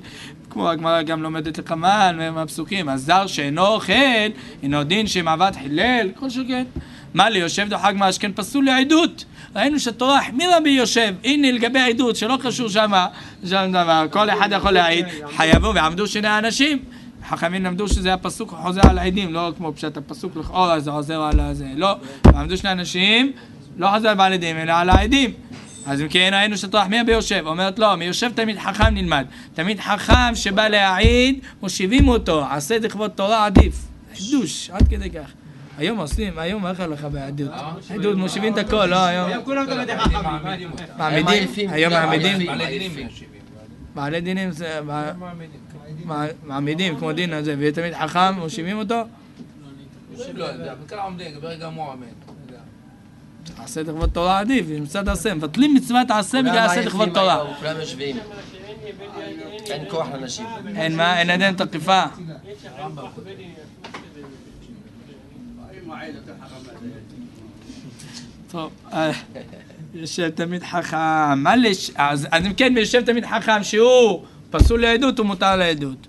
כמו הגמרא גם לומדת לקמן מהפסוקים, הזר שאינו אוכל, אינו דין שמעבד חילל, כל שכן. מה ליושב דוחק מהשכן פסול לעדות. ראינו שהתורה החמירה ביושב, הנה לגבי העדות, שלא קשור שמה, שם דבר, כל אחד יכול להעיד, חייבו ועמדו שני אנשים. חכמים למדו שזה הפסוק חוזר על העדים, לא כמו פשט הפסוק לכאורה זה עוזר על זה, לא. ועמדו שני אנשים, לא חוזר על העדים, אלא על העדים. אז אם כן ראינו שהתורה החמירה ביושב, אומרת לא, מיושב תמיד חכם נלמד. תמיד חכם שבא להעיד, מושיבים אותו, עשה לכבוד תורה עדיף. חידוש, עד כדי כך. היום עושים, היום איך הלכה בעדות? עדות, מושיבים את הכל, לא היום. היום כולם תלמידי חכמים. מעמידים, היום מעמידים. בעלי דינים. בעלי דינים זה מעמידים, כמו דין הזה, ויהיה תמיד חכם, מושיבים אותו. לא יודע, וכאלה עומדים, ברגע מועמד. עשה לכבוד תורה עדיף, מצד עשה, מבטלים מצוות עשה בגלל עשה לכבוד תורה. כולם יושבים. אין כוח לאנשים. אין מה, אין עדיין תקיפה. טוב, יושב תמיד חכם, מה לש... אז אם כן, יושב תמיד חכם שהוא פסול לעדות, הוא מותר לעדות.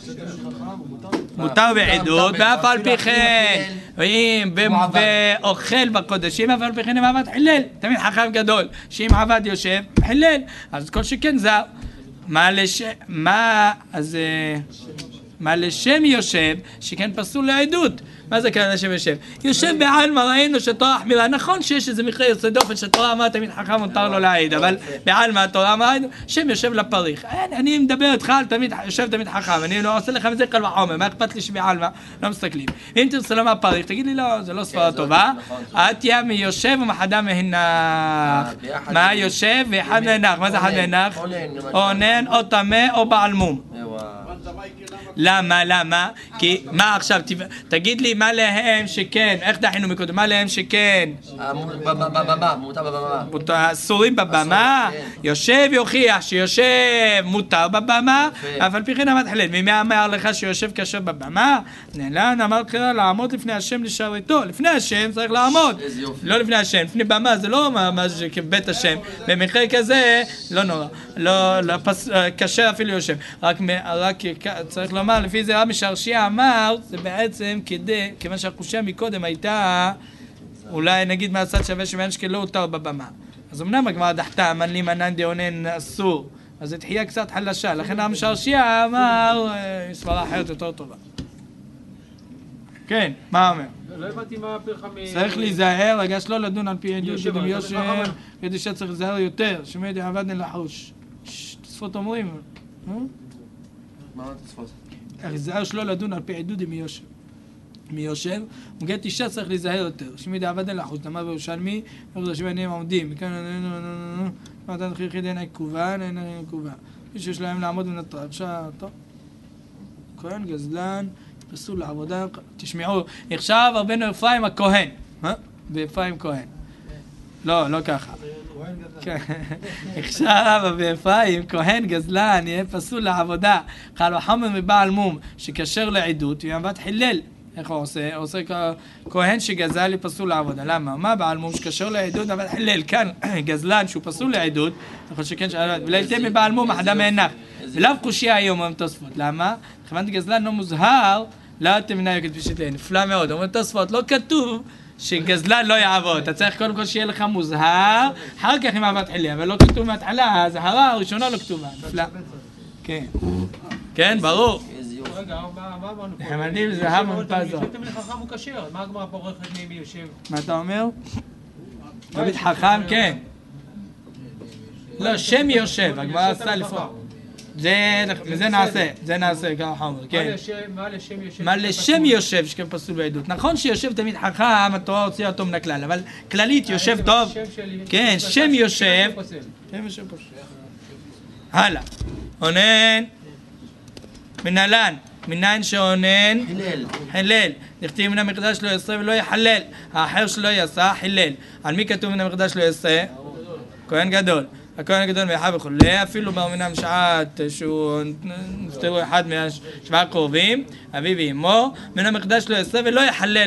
מותר בעדות, ואף על פי כן, ואם ואוכל בקודשים, אף על פי כן הם עבד חילל, תמיד חכם גדול, שאם עבד יושב, חילל, אז כל שכן זר. מה לשם, מה, אז... מה לשם יושב, שכן פסול לעדות. מה זה כאן לשם יושב? יושב בעלמא, ראינו שתורה החמירה, נכון שיש איזה מקרה יוצא דופן שתורה אמרה תמיד חכם מותר לו להעיד, אבל בעלמא התורה אמרה, שם יושב לפריך. אני מדבר איתך על תמיד, יושב תמיד חכם, אני לא עושה לך מזה קל וחומר, מה אכפת לי שבעלמא? לא מסתכלים. אם תרצה לומר פריך, תגיד לי לא, זה לא ספרה טובה. עטיה מיושב ומחדה מהנח. מה יושב ואחד מהנח? מה זה אחד מהנח? אונן או טמא או בעל מום. למה, למה? כי מה עכשיו, תגיד לי מה להם שכן, איך דחינו מקודם, מה להם שכן? בבמה, מותר בבמה. אסורים בבמה, יושב יוכיח שיושב מותר בבמה, אבל פי כן עמד חילל, ומי אמר לך שיושב כאשר בבמה? נעלן אמר לך לעמוד לפני השם לשרתו, לפני השם צריך לעמוד, לא לפני השם, לפני במה זה לא מה שבית השם, במקרה כזה לא נורא, לא קשה אפילו יושב, רק צריך לומר, לפי זה רבי שרשיה אמר, זה בעצם כדי, כיוון שהקושיה מקודם הייתה, אולי נגיד מהצד שווה שמעין שלא הותר בבמה. אז אמנם הגמרא דחתה, אמן לי מנן דאונן אסור, אז זה תחייה קצת חלשה, לכן רבי שרשיה אמר, סברה אחרת יותר טובה. כן, מה אומר? לא הבנתי מה הפרחה מ... צריך להיזהר, לגש לא לדון על פי עדות קדם יושב, כדי שצריך להיזהר יותר, שמעתי עבדן לחוש. תוספות אומרים, מה התוספות? ההיזהר שלו לדון על פי עדות מי יושב. מי יושב, מוגעת אישה צריך להיזהר יותר. שמי עבדן לחוש, תאמר בירושלמי, ואחרי שבעיניהם עומדים, מכאן, מתן חיכי אין עיכובה, אין עיכובה. מי שיש להם לעמוד ונטרה, עכשיו, טוב. כהן גזלן, פסול לעבודה, תשמעו, עכשיו רבנו אפרים הכהן, ואפרים כהן. לא, לא ככה. עכשיו רבי אפרים כהן גזלן יהיה פסול לעבודה, קל וחומר מבעל מום שקשר לעדות ויעבד חילל. איך הוא עושה? הוא עושה כהן שגזל לי פסול לעבודה. למה? מה בעל מום שקשר לעדות אבל חילל? כאן גזלן שהוא פסול לעדות, יכול שכן שעבד, ולהיתם מבעל מום אחדה מענך. ולאו קושי היום אומרים תוספות. למה? כיוון גזלן לא מוזהר, לא תמנע כפי שתהיה. נפלא מאוד. אומרים תוספות, לא כתוב שגזלן לא יעבוד. אתה צריך קודם כל שיהיה לך מוזהר, אחר כך עם עבד חילי, אבל לא כתוב מההתחלה, הזהרה הראשונה לא כתובה. נפלא. כן. כן, ברור. רגע, מה אמרנו פה? נחמדים זהב מונפזו. יושב תמיד חכם הוא כשר, מה הגמרא פה עורכת מי יושב? מה אתה אומר? תמיד חכם, כן. לא, שם יושב, הגמרא עשתה לפעול. זה נעשה, זה נעשה כמה חומר, כן. מה לשם יושב? מה לשם יושב שכן פסול בעדות. נכון שיושב תמיד חכם, התורה הוציאה אותו מן הכלל, אבל כללית יושב טוב. כן, שם יושב. שם יושב פסול. הלאה. עונן. מנהלן. מניין שעונן. הלל. הלל. נכתיב מן המקדש לא יעשה ולא יחלל. האחר שלא יעשה, הלל. על מי כתוב מן המקדש לא יעשה? כהן גדול. הכהן הגדול מאחיו וכולי, אפילו באמינם שעת שהוא נפטרו אחד מהשבעה קרובים, אביו ואמו, מן המקדש לא יעשה ולא יחלל.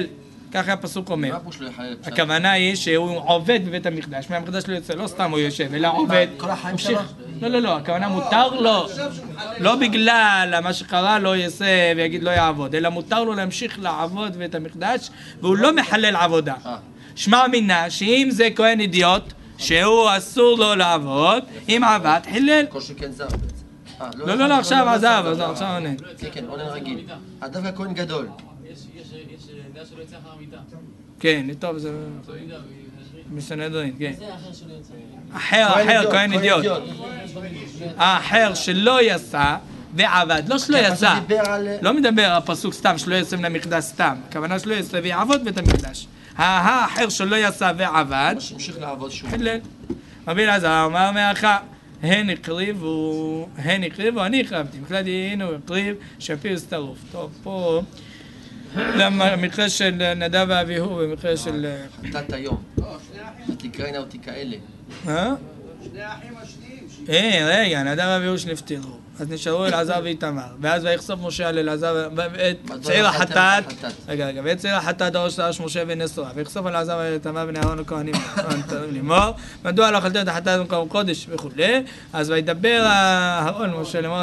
ככה הפסוק אומר. מה פירוש לא יחלל? הכוונה היא שהוא עובד בבית המקדש, מהמקדש לא יוצא, לא סתם הוא יושב, אלא עובד. כל החיים ממשיך. שלו? לא, לא, לא, הכוונה מותר לו, לא בגלל מה שקרה לא יעשה ויגיד לא יעבוד, אלא מותר לו להמשיך לעבוד בבית המקדש, והוא לא מחלל עבודה. שמע מינה שאם זה כהן אידיוט, שהוא אסור לו לעבוד, אם עבד, חילל. כל שכן זר בעצם. לא, לא, לא, עכשיו עזב, עכשיו עונה. כן, כן, עונה רגיל. דווקא כהן גדול. יש דעה שלא יצא אחר המיטה. כן, טוב, זה מסנהדרין, כן. זה האחר שלא יצא. אחר, אחר, כהן אידיוט. האחר שלא יצא ועבד, לא שלא יצא. לא מדבר הפסוק סתם, שלא יצא מן המקדש סתם. הכוונה שלא יצא ויעבוד בית המקדש. האחר שלא יצא ועבד, שמשיך לעבוד שוב. חילל. רבי אלעזר אמר מאחה, הן הקריבו, הן הקריבו, אני הקרבתי. מקלדי הנה הוא הקריב, שפיר סטרוף. טוב, פה, במקרה של נדב ואביהו, במקרה של... חטאת היום. תקראינה אותי כאלה. אה? שני האחים השניים. אה, רגע, נדב ואביהו שנפטרו. אז נשארו אלעזר ואיתמר. ואז ויחשוף משה על אלעזר, ואת צעיר החטאת, רגע, רגע, ואת צעיר החטאת דרוש דרש משה ונסרה. ויחשוף על אלעזר ואיתמר בני אהרון הכהנים, לאמור, מדוע לא אכלתם את החטאת במקום קודש וכולי. אז וידבר אהרון משה לאמור,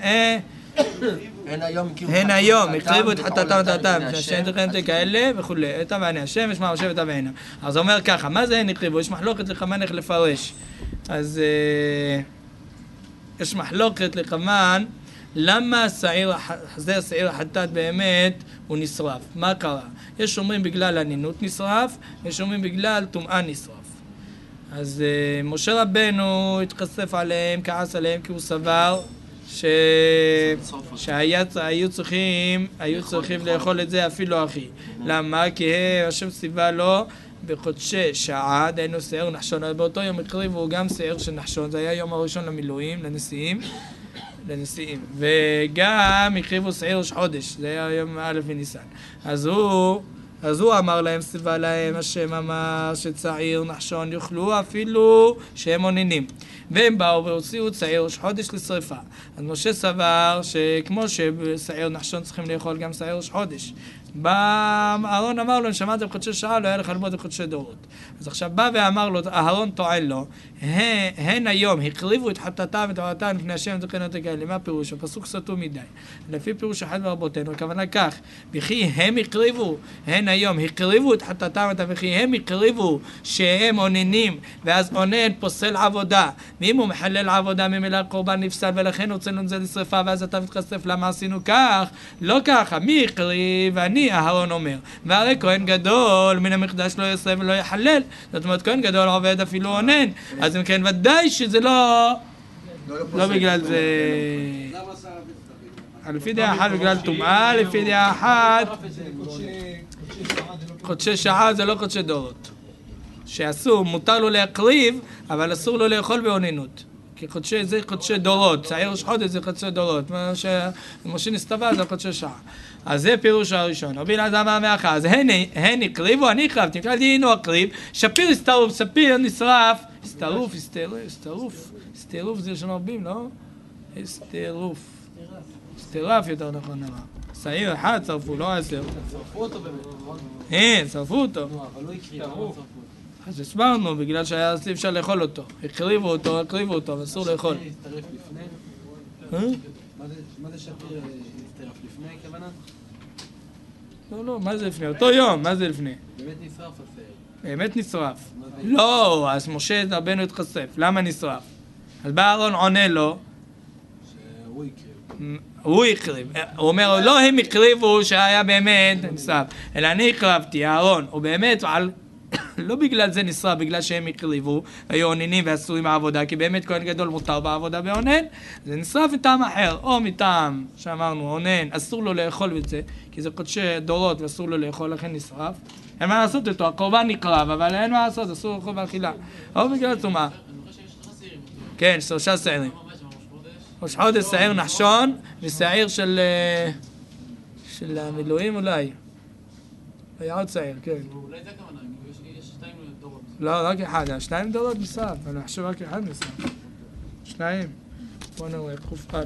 הן היום, הקריבו את חטאתם ותעתם, שהשם תכנתם כאלה וכולי, אתה ועני השם, ושמע משה ואתה ועינה. אז זה אומר ככה, מה זה הן הקריבו? יש מחלוקת לכמן איך לפרש. אז יש מחלוקת לכמן, למה החזר שעיר החטאת באמת הוא נשרף? מה קרה? יש אומרים בגלל ענינות נשרף, יש אומרים בגלל טומאה נשרף. אז משה רבנו התחשף עליהם, כעס עליהם, כי הוא סבר ש... שהיו צריכים, היו צריכים לאכול את זה אפילו אחי. למה? כי השם ציווה לו בחודשי שעה, דהיינו שעיר נחשון. אז באותו יום הקריבו גם שעיר של נחשון, זה היה היום הראשון למילואים, לנשיאים, לנשיאים. וגם הקריבו שעיר ראש חודש, זה היה יום א' בניסן. אז הוא, אז הוא אמר להם, ציווה להם, השם אמר שצעיר נחשון יאכלו אפילו שהם עוננים. והם באו והוציאו צעיר ראש חודש לשריפה. אז משה סבר שכמו ששעיר נחשון צריכים לאכול גם שעיר ראש חודש. בא אהרון אמר לו, שמעתם חודשי שעה, לא היה לך ללמוד חודשי דורות. אז עכשיו בא ואמר לו, אהרון טוען לו, הן היום הקריבו את חטאתם וטהרתם לפני השם ותקנות כאלה. מה פירוש? הפסוק סתום מדי. לפי פירוש אחד מרבותינו, הכוונה כך, וכי הם הקריבו, הן היום הקריבו את חטאתם וכי הם הקריבו שהם עוננים, ואז עונן פוסל עבודה, ואם הוא מחלל עבודה ממילא קורבן נפסל, ולכן הוצאנו את זה לשריפה, ואז אתה מתחשף למה עשינו כך? לא ככה, מי הקריב? אני, אהרון אומר. והרי כהן גדול מן המקדש לא יעשה ולא יחלל. זאת אומרת, כהן גדול עובד אפילו עונן. אז אם כן, ודאי שזה לא... לא בגלל זה... לפי דעה אחת בגלל טומאה, לפי דעה אחת... חודשי שעה זה לא חודשי דורות. שאסור, מותר לו להקריב, אבל אסור לו לאכול בעוננות. כי חודשי זה חודשי דורות, שעיר ראש חודש זה חודשי דורות. מה שמשה נסתווה זה חודשי שעה. אז זה פירוש הראשון. רבי אלעזר אמר מאחה, אז הן הקריבו, אני הקרבתי, מקלתי אינו הקריב, שפיר הסתרוף, ספיר נשרף, הסתרוף, הסתרוף, הסתרוף זה לשון רבים, לא? הסתרוף. הסתרף יותר נכון נראה. שעיר אחד צרפו, לא עשר. שרפו אותו באמת. כן, שרפו אותו. אבל לא הקריבו. אז הסברנו, בגלל שהיה אי אפשר לאכול אותו. הקריבו אותו, הקריבו אותו, אבל אסור לאכול. שפיר הסתרף לפני? אה? מה זה שפיר הסתרף לפני, כוונה? לא, לא, מה זה לפני? אותו יום, מה זה לפני? באמת נשרף השעיר. באמת נשרף. לא, אז משה רבנו התחשף. למה נשרף? אז בא אהרון עונה לו, שהוא הקריב. הוא הקריב. הוא אומר, לא הם הקריבו שהיה באמת נשרף, אלא אני הקרבתי, אהרון. הוא באמת, לא בגלל זה נשרף, בגלל שהם הקריבו, היו עוננים ועשו עם העבודה, כי באמת כהן גדול מותר בעבודה בעונן, זה נשרף מטעם אחר, או מטעם שאמרנו, עונן, אסור לו לאכול את זה, כי זה קודשי דורות ואסור לו לאכול, לכן נשרף. אין מה לעשות איתו, הקורבן נקרב, אבל אין מה לעשות, אסור לאכול באכילה. או בגלל טומאה. כן, שלושה שעירים. ראש חודש, שעיר נחשון, ושעיר של של המילואים אולי. היה עוד שעיר, כן. אולי זה הכוונה, יש שתיים דורות. לא, רק אחד, שניים דורות נשרף, אני חושב רק אחד נשרף. שניים. בוא נראה, קוף א'.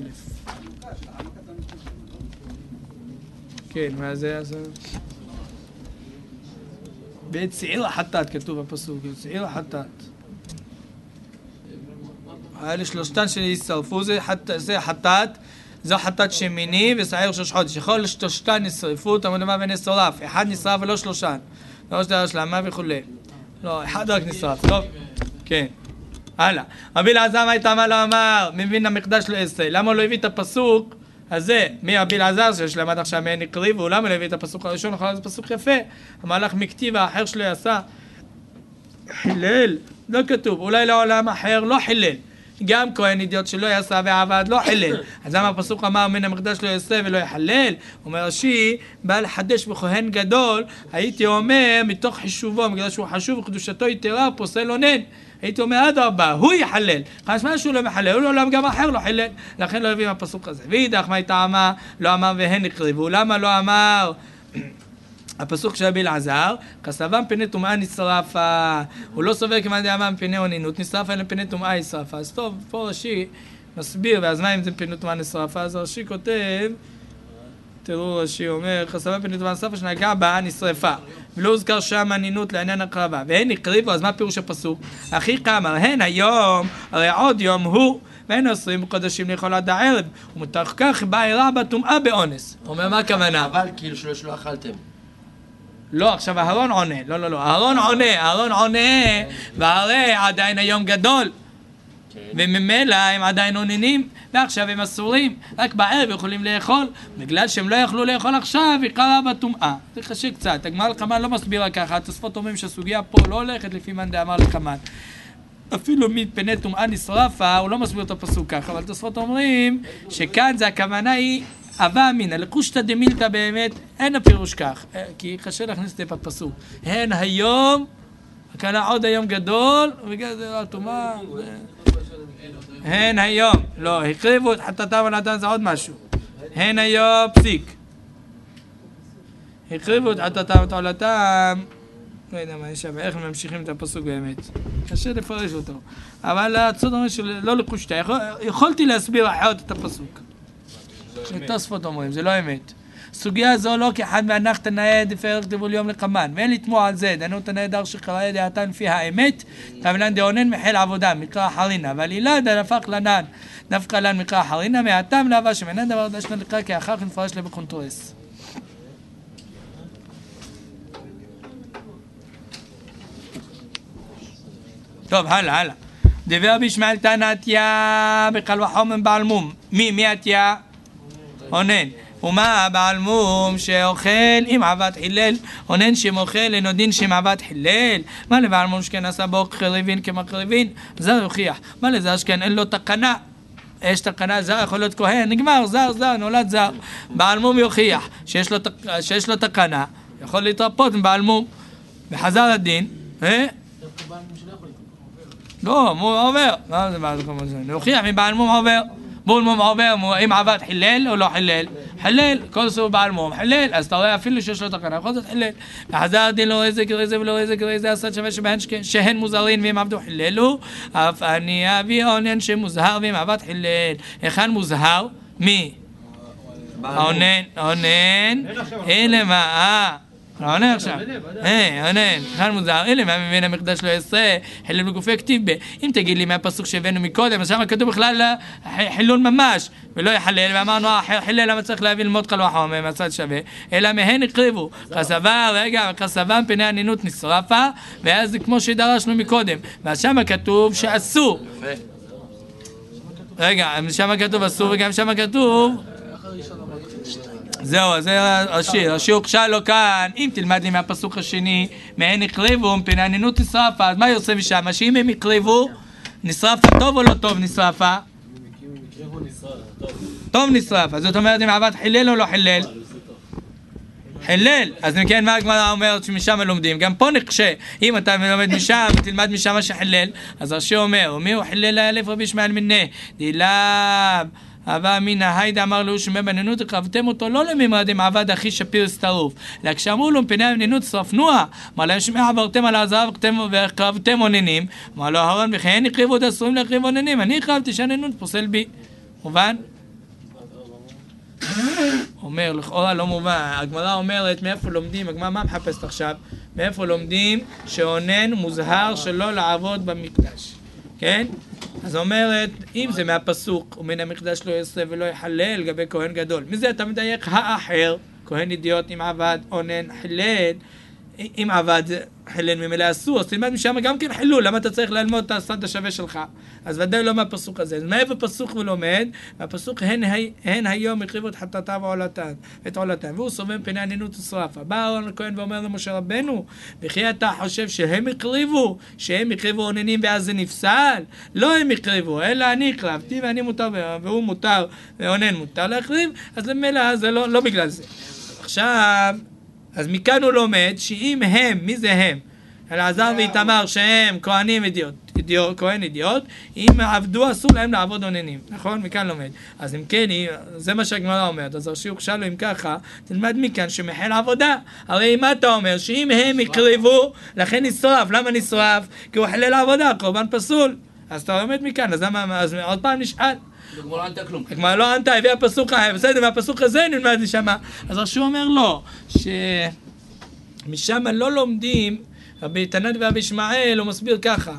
כן, מה זה? בצעיר החטאת כתוב בפסוק, צעיר החטאת. האלה שלושתן שנשרפו, זה חטאת, זו חטאת שמיני ושעיר שש חודש. יכול שלושתן נשרפו, תמוד למה ונשרף. אחד נשרף ולא שלושתן. לא שדרה שלמה וכולי. לא, אחד רק נשרף, טוב? כן. הלאה. רבי אלעזר מה הייתה מה לא אמר? מבין המקדש לא אעשה. למה הוא לא הביא את הפסוק הזה? מי רבי אלעזר שיש להם עד עכשיו מהן הקריבו? למה לא הביא את הפסוק הראשון? נכון, זה פסוק יפה. המהלך מכתיב האחר שלו יעשה. חילל. לא כתוב. אולי לעולם אחר לא חילל. גם כהן אידיוט שלא יעשה ועבד לא חילל. אז למה הפסוק אמר מן המקדש לא יעשה ולא יחלל? אומר רש"י, בא לחדש בכהן גדול, הייתי אומר מתוך חישובו, בגלל שהוא חשוב וקדושתו יתרה, פוסל אונן. הייתי אומר עד ארבע, הוא יחלל. חשמל שהוא לא מחלל, הוא לעולם גם אחר לא חילל. לכן לא הביא מהפסוק הזה. ואידך מה הייתה אמר? לא אמר והן הקריבו. למה לא אמר? הפסוק של רבי אלעזר, כסבם פני טומאה נשרפה, הוא לא סובר כמעט דאמר מפני אונינות, נשרפה אלא פני טומאה נשרפה. אז טוב, פה רש"י מסביר, ואז מה אם זה פני טומאה נשרפה? אז רש"י כותב, תראו רש"י אומר, כסבם פני טומאה נשרפה שנגע בה נשרפה, ולא הוזכר שם אנינות לעניין הקרבה, והן הקריבו, אז מה פירוש הפסוק? אחי כאמר, הן היום, הרי עוד יום הוא, ואין עשרים חודשים לאכול עד הערב, ומתוך כך באה רבה טומאה באונס. אומר מה הכוונה? אבל כאילו שלא שלא אכלתם. לא, עכשיו אהרון עונה, לא, לא, לא, אהרון עונה, אהרון עונה, והרי עדיין היום גדול, וממילא הם עדיין עוננים, ועכשיו הם אסורים, רק בערב יכולים לאכול, בגלל שהם לא יכלו לאכול עכשיו, יקרה בטומאה. זה קשה קצת, הגמרא לחמן לא מסבירה ככה, התוספות אומרים שהסוגיה פה לא הולכת לפי מאן דאמר לחמן. אפילו מפני טומאה נשרפה, הוא לא מסביר את הפסוק ככה, אבל התוספות אומרים שכאן זה הכוונה היא, אבה אמינא, לקושטא דמילתא באמת, אין הפירוש כך, כי קשה להכניס את זה בפסוק. הן היום, הכוונה עוד היום גדול, ובגלל זה לא טומאה. הן היום, לא, הקריבו את חטאתם ונתן זה עוד משהו. הן היום, פסיק. הקריבו את חטאתם ותעלתם, לא יודע מה יש שם, איך ממשיכים את הפסוק באמת. קשה לפרש אותו. אבל הצוד אומר שלא לקושטא, יכולתי להסביר אחרת את הפסוק. תוספות אומרים, זה לא אמת. סוגיה זו לא כאחד מהנח תנאי דפרק דבול יום לקמן, ואין לתמוע על זה, דנו תנאי דר שקראי דעתן לפי האמת, תבלן דעונן מחיל עבודה, מקרא חרינה, אבל אילה דנפק לנן, דווקא לן מקרא חרינה, מהטעם להבה שמנן דבר דשנה לקרא כאחר נפרש לבקונטורס. טוב, הלאה, הלאה. דבר בישמעאל תנתיה בקל וחומם בעל מום. מי, מי עתיה? עונן. ומה בעל מום שאוכל עם עבד חילל? עונן שמאכל אינו דין שם עבד חילל. מה לבעל מום שכן עשה בו חריבין כמחריבין? זר יוכיח. מה לזר שכן אין לו תקנה? יש תקנה, זר יכול להיות כהן, נגמר, זר, זר, נולד זר. בעל מום יוכיח שיש לו, שיש לו תקנה, יכול להתרפות מבעל מום. וחזר לדין, אה? לא, מום עובר. מה זה בעל מום? יוכיח מבעל מום עובר. בול מום עובר, אם עבד חילל או לא חילל? חילל, כל סוף בעל מום חילל, אז אתה רואה אפילו שיש לו תקנה, יכול להיות חילל. וחזר דין לא איזה גרי זה ולא איזה גרי זה, עשת שווה שבהן שהן מוזרים והם עבדו חיללו, אף אני אביא עונן שמוזהר והם עבד חילל. היכן מוזהר? מי? עונן, עונן, אלה מה, אה. עונן עכשיו, אה, עונן, כאן מוזר, אלה מה מבין המקדש לא יעשה, חילל בגופי כתיב ב. אם תגיד לי מהפסוק שהבאנו מקודם, אז שם כתוב בכלל חילול ממש, ולא יחלל, ואמרנו, חילל למה צריך להביא ללמוד קל וחומר מהצד שווה, אלא מהן הקריבו, כסבה, רגע, כסבה פני ענינות נשרפה, ואז זה כמו שדרשנו מקודם, ואז שם כתוב שאסור. רגע, שם כתוב אסור, וגם שם כתוב זהו, זה רש"י, רש"י הוקשה לו כאן, אם תלמד לי מהפסוק השני, מהן הקריבו, מפני ענינות נשרפה, אז מה יוצא משם? שאם הם הקריבו, נשרפה טוב או לא טוב נשרפה? טוב נשרפה, זאת אומרת אם עבד חילל או לא חילל? חילל, אז מכן מה הגמרא אומרת שמשם לומדים? גם פה נקשה, אם אתה לומד משם ותלמד משם מה שחילל, אז רש"י אומר, ומי הוא חילל האלף רבי ישמעאל מיניה? דילב אבה אמינא היידה אמר לו שמי בננות הקרבתם אותו לא לממרדם עבד אחי שפיר סטרוף, אלא כשאמרו לו מפני המננות שרפנוה, אמר להם שמי עברתם על הזהב והקרבתם עוננים, אמר לו אהרון וכן הקריבו את אסורים להקריב עוננים, אני הקרבתי שהננות פוסל בי. מובן? אומר לכאורה לא מובן, הגמרא אומרת מאיפה לומדים, הגמרא מה מחפשת עכשיו? מאיפה לומדים? שאונן מוזהר שלא לעבוד במקדש. כן? אז אומרת, אם זה מהפסוק, ומן המקדש לא יעשה ולא יחלל לגבי כהן גדול. מזה אתה מדייק האחר, כהן אידיוט אם עבד אונן חילד, אם עבד חילן ממילא אסור, אז תלמד משם גם כן חילול, למה אתה צריך ללמוד את הסד השווה שלך? אז ודאי לא מהפסוק הזה. אז מאיפה פסוק ולומד? מהפסוק הן, הן היום הקריבו את חטאתם ועולתן, את עולתן, והוא סובב פני ענינות ושרפה. בא אהרון הכהן ואומר למשה רבנו, וכי אתה חושב שהם הקריבו, שהם הקריבו עוננים ואז זה נפסל? לא הם הקריבו, אלא אני הקרבתי ואני מותר, והוא מותר, ועונן מותר להקריב, אז למילא זה לא, לא בגלל זה. עכשיו, אז מכאן הוא לומד שאם הם, מי זה הם? אלעזר ואיתמר שהם כהנים אידיוט, אידיוט, כהן אידיוט, אם עבדו אסור להם לעבוד עוננים, נכון? מכאן לומד. אז אם כן, זה מה שהגמרא אומרת, אז הרשיעו שאלו אם ככה, תלמד מכאן שמחל עבודה. הרי אם אתה אומר שאם הם יקריבו, לכן נשרף. למה נשרף? כי הוא חלל עבודה, קורבן פסול. אז אתה לומד מכאן, אז, אז עוד פעם נשאל. הגמרא לא ענתה כלום. הגמרא לא ענתה, הביא הפסוק, בסדר, והפסוק הזה נלמד לשמה. אז הרש"י אומר לא, שמשם לא לומדים, רבי תנא ורבי ישמעאל, הוא מסביר ככה.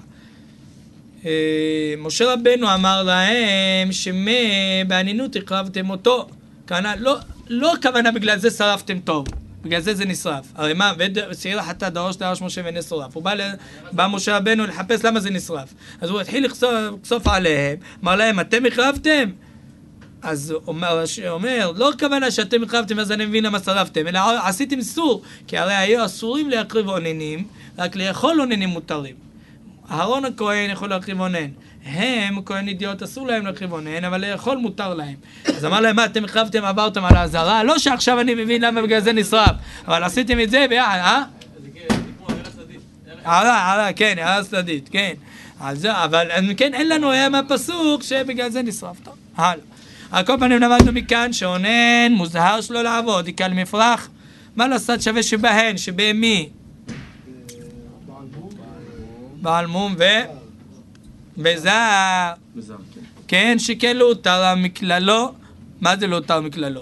משה רבנו אמר להם, שמה בענינות הקרבתם אותו. כוונה, לא, לא כוונה בגלל זה שרפתם טוב. בגלל זה זה נשרף. הרי מה, ושעיר החטא דרוש דרש משה ונס שרף. הוא בא, בא משה רבנו לחפש למה זה נשרף. אז הוא התחיל לחשוף עליהם, אמר להם, אתם הקרבתם? אז הוא אומר, אומר, לא כוונה שאתם הקרבתם, אז אני מבין למה שרפתם, אלא עשיתם איסור, כי הרי היו אסורים להקריב עוננים, רק לאכול עוננים מותרים. אהרון הכהן יכול להקריב עונן. הם, כהן אידיוט, אסור להם להקריב עונן, אבל לאכול מותר להם. אז אמר להם, מה, אתם הקרבתם, עברתם על העזרה? לא שעכשיו אני מבין למה בגלל זה נשרף, אבל עשיתם את זה ביחד, אה? הערה, הערה, כן, הערה צדדית, כן. אבל כן, אין לנו היה מהפסוק שבגלל זה נשרף. טוב, הלאה. על כל פנים למדנו מכאן שעונן מוזהר שלא לעבוד, יקל מפרח. מה לעשות שווה שבהן, שבמי? בעל מום ו... וזר. כן, שכן לא הותר מכללו. מה זה לא הותר מכללו?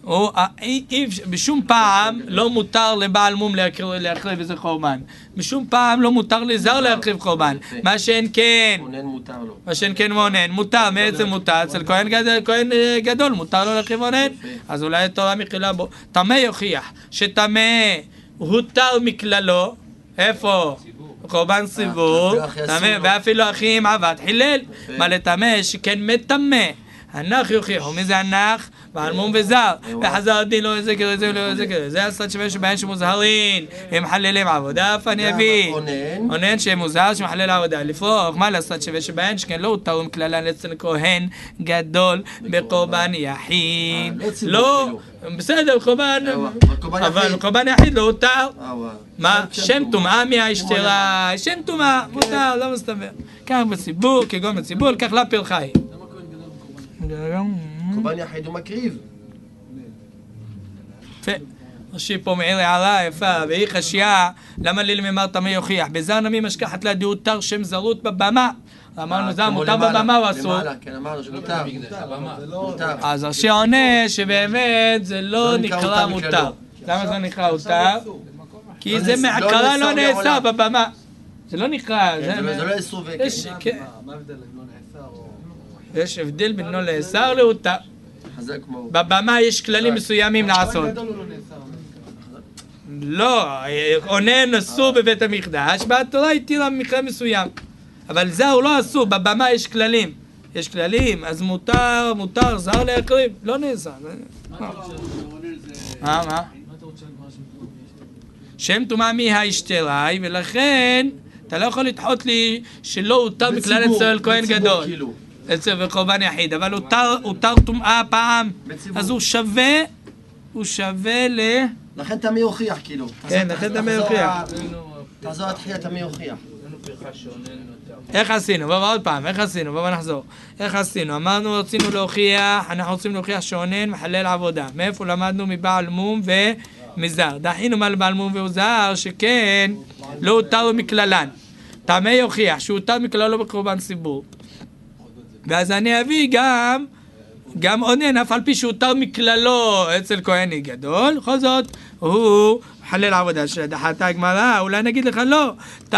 בשום פעם לא מותר לבעל מום להקריב איזה קורבן. בשום פעם לא מותר לזר להקריב קורבן. מה שאין כן, מה שאין כן מעונן, מותר, מעצם מותר, אצל כהן גדול מותר לו להקריב עונן. אז אולי התורה מכלילה בו. טמא יוכיח שטמא הותר מכללו. איפה? קורבן סיבור, ואפילו אחים עבד חילל. מה לטמא שכן מטמא. הנח יוכיחו, מי זה הנח? בעל מום וזר, וחזר דין לא איזה כזה, זה לא איזה כזה, זה הסד שווה שבהן שמוזהרים, הם חללים עבודה, אף אני אביא, עונן שהם מוזהר שמחלל עבודה, לפרוח, מה לסד שווה שבהן שכן לא הותרו מכללן אצל כהן גדול בקורבן יחיד, לא, בסדר, קורבן, אבל קורבן יחיד לא הותר, מה? שם טומאה מהאשתרה, שם טומאה, מותר, לא מסתבר, כך בציבור, כגון בציבור, כך לה פרחי. קורבן יחיד הוא מקריב. יפה. רש"י פה מעיר הערה יפה, והיא חשייה, למה לי לממר טמא יוכיח? בזר נמי משכחת לה דהותר שם זרות בבמה. אמרנו זר מותר בבמה או אסור? כן, אמרנו שמותר. אז רש"י עונה שבאמת זה לא נקרא מותר. למה זה נקרא מותר? כי זה מהכרה לא נאסר בבמה. זה לא נקרא. זה לא איסור וכן. מה ההבדל אם לא נאסר או... יש הבדל בין לא נאסר להותר. בבמה יש כללים מסוימים לעשות. לא, עונן אסור בבית המקדש, והתורה התירה במקרה מסוים. אבל זר לא אסור, בבמה יש כללים. יש כללים, אז מותר, מותר, זר להקריב, לא נאסר. מה? מה? שם טומאה מהאשתראי, ולכן אתה לא יכול לדחות לי שלא הותר מכלל אצל כהן גדול. אצל וקורבן יחיד, אבל הותר טומאה פעם, אז הוא שווה, הוא שווה ל... לכן טמא יוכיח כאילו. כן, לכן טמא יוכיח. תחזור התחייה טמא יוכיח. איך עשינו? בואו עוד פעם, איך עשינו? בואו נחזור. איך עשינו? אמרנו, רצינו להוכיח, אנחנו רוצים להוכיח שעונן מחלל עבודה. מאיפה למדנו? מבעל מום ומזר. דחינו מה לבעל מום וזר, שכן לא הותר מכללן. טמא יוכיח שהותר מכללו בקורבן ציבור. ואז אני אביא גם גם אונן, אף על פי שהותר מכללו אצל כהן גדול, בכל זאת הוא חלל עבודה. שדחתה הגמרא, אולי נגיד לך לא,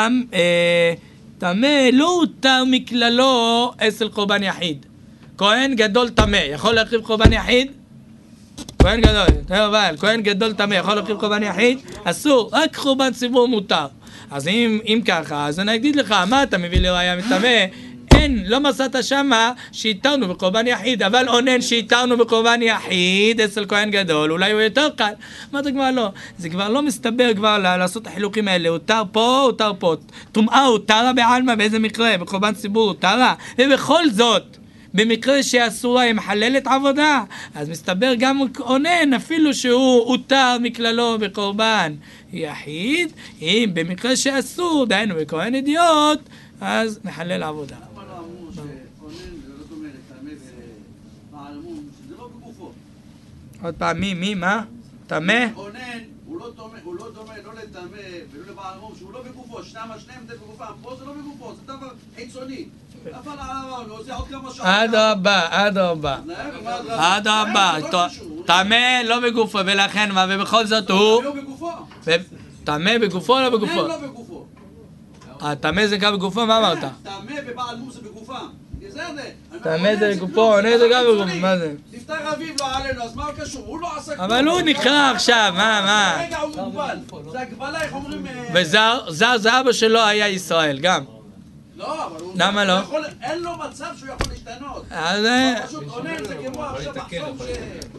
טמא לא הותר מכללו אצל קורבן יחיד. כהן גדול טמא, יכול להקריב קורבן יחיד? כהן גדול, אבל כהן גדול טמא, יכול להקריב קורבן יחיד? אסור, רק קורבן ציבור מותר. אז אם, אם ככה, אז אני אגיד לך, מה אתה מביא לי ראיה מטמא? אין, לא מצאת שמה שהתרנו בקורבן יחיד, אבל אונן שהתרנו בקורבן יחיד אצל כהן גדול, אולי הוא יותר קל. אמרת כבר לא, זה כבר לא מסתבר כבר לעשות את החילוקים האלה, הותר פה, הותר פה. טומאה הותרה בעלמא, באיזה מקרה? בקורבן ציבור הותרה, ובכל זאת, במקרה שאסורה היא מחללת עבודה, אז מסתבר גם אונן, אפילו שהוא הותר מכללו בקורבן יחיד, אם במקרה שאסור, דיינו בכהן אידיוט, אז מחלל עבודה. למה לא אמרו שאונן זה לא דומה לטמא ובעל מום, שזה לא בגופו? עוד פעם, מי, מי, מה? טמא? אונן הוא לא דומה, הוא לא דומה לא לטמא ולא לבעל מום, שהוא לא בגופו, שניים השניהם זה בגופם, פה זה לא בגופו, זה דבר חיצוני. אבל זה עוד כמה שעות. אדרבה, אדרבה. אדרבה. טמא לא בגופו, ולכן מה, ובכל זאת הוא... לא בגופו. טמא בגופו או לא בגופו? אונן לא בגופו. טמא זה גם בגופו, מה אמרת? טמא ובעל מום זה בגופם. טמא זה בגופו, אונן זה גם בגופו, מה זה? נפטר אביב לא עלינו, אז מה קשור? הוא לא עשה כלום. אבל הוא נקרא עכשיו, מה, מה? רגע, הוא מוגבל. זה הגבלה, איך אומרים... וזר, זר זה אבא שלו היה ישראל, גם. לא, אבל הוא... למה לא? אין לו מצב שהוא יכול להשתנות. אז... פשוט אונן זה כמו עכשיו מחסום ש...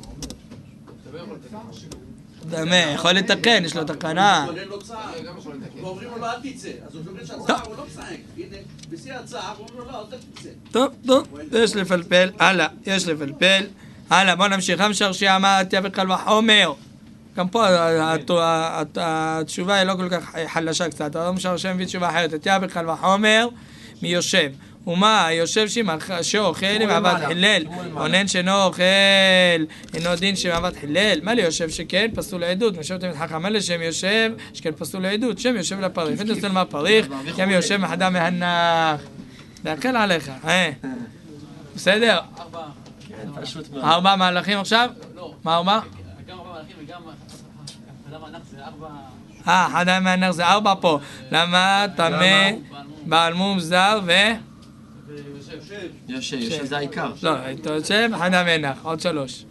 טמא, יכול לתקן, יש לו תקנה. אונן לא צער. ואומרים לו לא אל תצא. אז הוא אומר שהצער הוא לא צעק. הנה, בשיא הצער, הוא אומר לו לא, אל תצא. טוב, טוב, יש לפלפל, הלאה, יש לפלפל. הלאה, בוא נמשיך. המשרשי אמר עטיה וקל וחומר. גם פה התשובה היא לא כל כך חלשה קצת, אבל המשרשי מביא תשובה אחרת. עטיה וקל וחומר מיושב. ומה, יושב שאוכל עם עבד חילל, אונן שאינו אוכל, אינו דין שמעבד חילל. מה לי יושב שכן? פסול לעדות. משוב תמיד חכם אלה שם יושב, שכן פסול לעדות. שם יושב לפריך. ותנסה למה פריך, גם יושב מחדה מהנח. להקל עליך, אה? בסדר? ארבע מהלכים עכשיו? מה ארבע? גם ארבע מהלכים וגם חדה מהנח זה ארבע... אה, חדה מהנח זה ארבע פה. למה? טמא, בעל מום זר ו... יושב, יושב זה העיקר. לא, אתה יושב, חדה מהנח, עוד שלוש.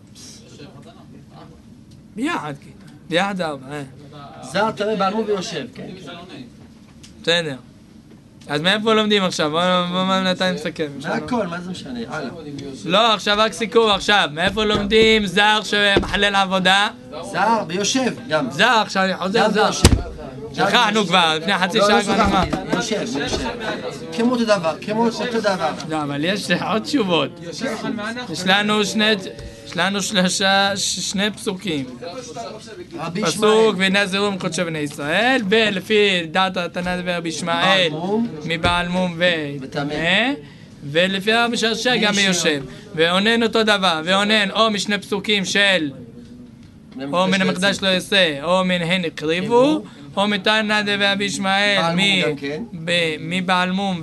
ביחד, ביחד זה ארבע, אה. זר תראה בעל מום ויושב, כן. בסדר. אז מאיפה לומדים עכשיו? בואו נתיים נסכם. מהכל, מה זה משנה? הלאה. לא, עכשיו רק סיכום עכשיו. מאיפה לומדים זר שמחלל עבודה? זר ויושב גם. זר, עכשיו אני חוזר זר. שכחנו כבר, לפני חצי שעה כבר נגמר. יושב, יושב. כמו אותו דבר, כמו אותו דבר. לא, אבל יש עוד תשובות. יש לנו שני... יש לנו שלושה, שני פסוקים. פסוק ונזרו מקודשי בני ישראל, ולפי דעת התנא דבר בישמעאל מבעל מום וטמא, ולפי המשרשר גם מיושב. ואונן אותו דבר, ואונן או משני פסוקים של או מן המקדש לא יעשה, או מן הן הקריבו, או מתנא דבר בישמעאל מבעל מום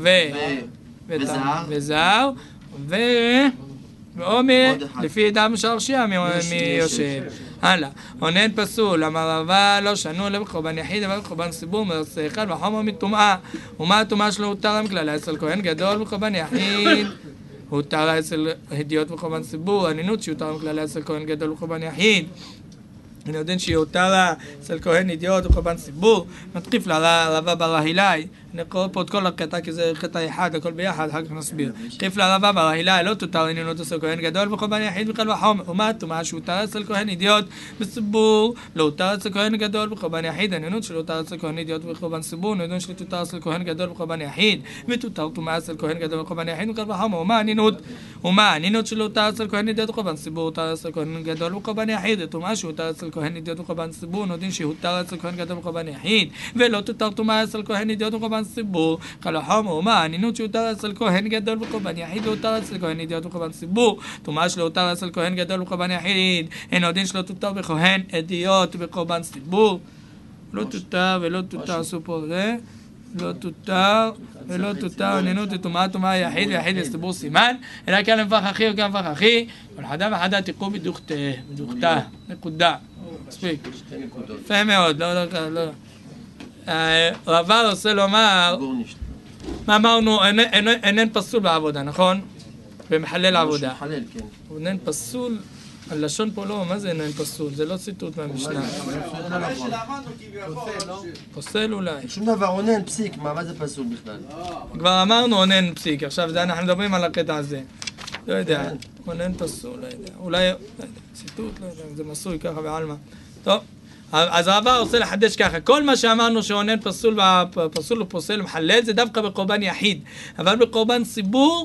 וזר, ו... ואו לפי דם שרשיה מיושב. הלאה, אונן פסול, אמר רבה לא שנו אלא בקורבן יחיד, אבל בקורבן ציבור מעשה אחד וחומר מטומאה. ומה הטומאה שלו הותר מכללה אצל כהן גדול בקורבן יחיד? הותר אצל הדיוט בקורבן ציבור, הנינות שהותר מכללה אצל כהן גדול בקורבן יחיד. אני יודע שהותר אצל כהן אידיוט וקורבן ציבור, מתחיף לרבה ברהילי. אני קורא פה את כל הקטע כי זה קטע אחד, הכל ביחד, אחר כך נסביר. מתחיף לרבה ברהילי, לא תותר ענינות אצל כהן גדול וקורבן יחיד וקל וחומר. ומה הטומאה שהותר אצל כהן אידיוט בציבור, לא הותר אצל כהן גדול וקורבן יחיד, ענינות שלא הותר אצל כהן אידיוט וקורבן ציבור, נדון שלא תותר אצל כהן גדול וקורבן יחיד, ותותר טומאה אצל כהן גדול וקורבן יחיד וקל וחומר. ומה הענינות? ומה הענינות שלא הותר אצל כהן אידיוט וקורבן ציבור, הותר אצל כהן גדול וקורבן יחיד, הטומאה שהותר אצל כהן אידיוט וקורבן ציבור, נדון שהותר אצל כהן גדול וקורבן יחיד, ולא תותר טומאה אצל כהן אידיוט וקורבן ציבור. קל וחומר. ומה הענינות שהותר אצל כהן גדול וקורבן יחיד, והותר אצל כהן אידיוט וקורבן ציבור, טומאה שלא הותר אצל כהן גדול וקורבן יחיד, אין עוד דין שלא תותר בכהן אידיוט וקורבן ציבור. לא תותר ולא תותר, עשו פה זה, לא תותר, ולא תותר עננות לטומאה טומאה יחיד ויחיד לסיבור סימן, אלא כאן נפח אחי או כאן נפח אחי, כל חדה וחדה תיקחו בדוכתה, בדוכתה, נקודה, מספיק. יפה מאוד, לא, לא, לא. רבל רוצה לומר, מה אמרנו, אינן פסול בעבודה, נכון? במחלל עבודה. אינן פסול, הלשון פה לא, מה זה אינן פסול? זה לא ציטוט מהמשנה. פוסל אולי. שום דבר, עונן פסיק, מה זה פסול בכלל? כבר אמרנו עונן פסיק, עכשיו אנחנו מדברים על הקטע הזה. לא יודע, עונן פסול, לא יודע. אולי, ציטוט, לא יודע, זה מסוי ככה בעלמא. טוב. אז הרב רוצה לחדש ככה, כל מה שאמרנו שעונן פסול פסול ופוסל ומחלל זה דווקא בקורבן יחיד, אבל בקורבן ציבור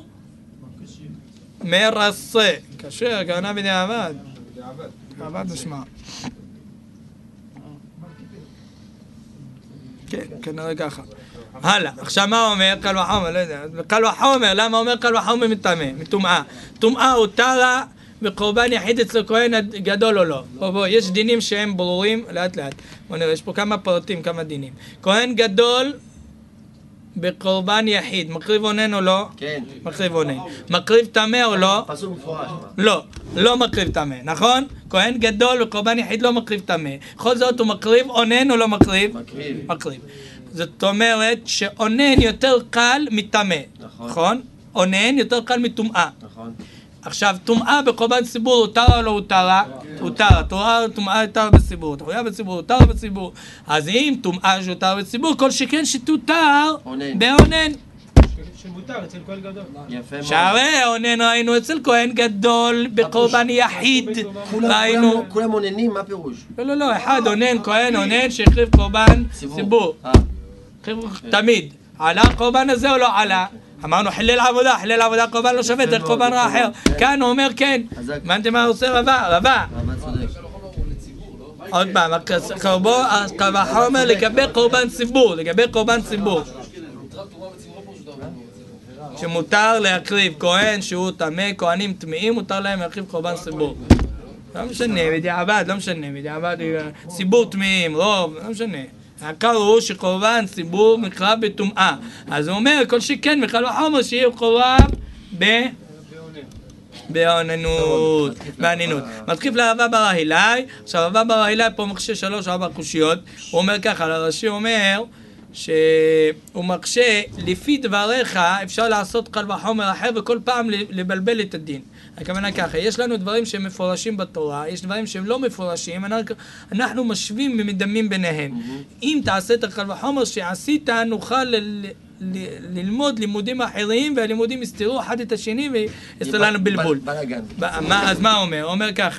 מרסה, כאשר הכוונה בדיעבד, בדיעבד נשמע. כן, כנראה ככה. הלאה, עכשיו מה אומר? קל וחומר, לא יודע, קל וחומר, למה אומר קל וחומר מטמא, מטומאה? טומאה הותרה בקורבן יחיד אצל כהן גדול או לא. בוא בוא, יש דינים שהם ברורים, לאט לאט. בוא נראה, יש פה כמה פרטים, כמה דינים. כהן גדול בקורבן יחיד, מקריב עונן או לא? כן. מקריב עונן. מקריב טמא או לא? פסול מפורש. לא, לא מקריב טמא, נכון? כהן גדול בקורבן יחיד לא מקריב טמא. בכל זאת הוא מקריב עונן או לא מקריב? מקריב. מקריב. זאת אומרת שעונן יותר קל מטמא, נכון? עונן יותר קל מטומאה. נכון. עכשיו, טומאה בקורבן ציבור הותרה או לא הותרה? הותרה. טומאה הותרה בציבור, טומאה בציבור, הותרה בציבור. אז אם טומאה שהותרה בציבור, כל שכן שתותר בעונן. שמותר אצל כהן גדול. יפה מאוד. שהרי העונן ראינו אצל כהן גדול בקורבן יחיד. ראינו... כולם עוננים, מה פירוש? לא, לא, לא, אחד עונן, כהן עונן שהחריב קורבן ציבור. תמיד. עלה הקורבן הזה או לא עלה? אמרנו חלל עבודה, חלל עבודה קורבן לא שווה, זה קורבן רע אחר. כאן הוא אומר כן. הבנתם מה הוא עושה רבה? רבה. עוד פעם, קל וחומר לגבי קורבן ציבור, לגבי קורבן ציבור. שמותר להקריב כהן שהוא טמא, כהנים טמאים, מותר להם להקריב קורבן ציבור. לא משנה, בדיעבד, לא משנה, בדיעבד, ציבור טמאים, רוב, לא משנה. העיקר הוא שקורבן ציבור מקרב בטומאה. אז הוא אומר, כל שכן מקל וחומר שיהיה קורב ב... בעוננות, בענינות. מתחיל להרבה בר ההילי, עכשיו הרב בר ההילי פה מקשה שלוש ארבע קושיות, הוא אומר ככה, לרש"י אומר שהוא מקשה, לפי דבריך אפשר לעשות קל וחומר אחר וכל פעם לבלבל את הדין. הכוונה ככה, יש לנו דברים שהם מפורשים בתורה, יש דברים שהם לא מפורשים, אנחנו משווים ומדמים ביניהם. אם תעשה את הקל וחומר שעשית, נוכל ללמוד לימודים אחרים, והלימודים יסתירו אחד את השני ויעשו לנו בלבול. אז מה הוא אומר? הוא אומר ככה,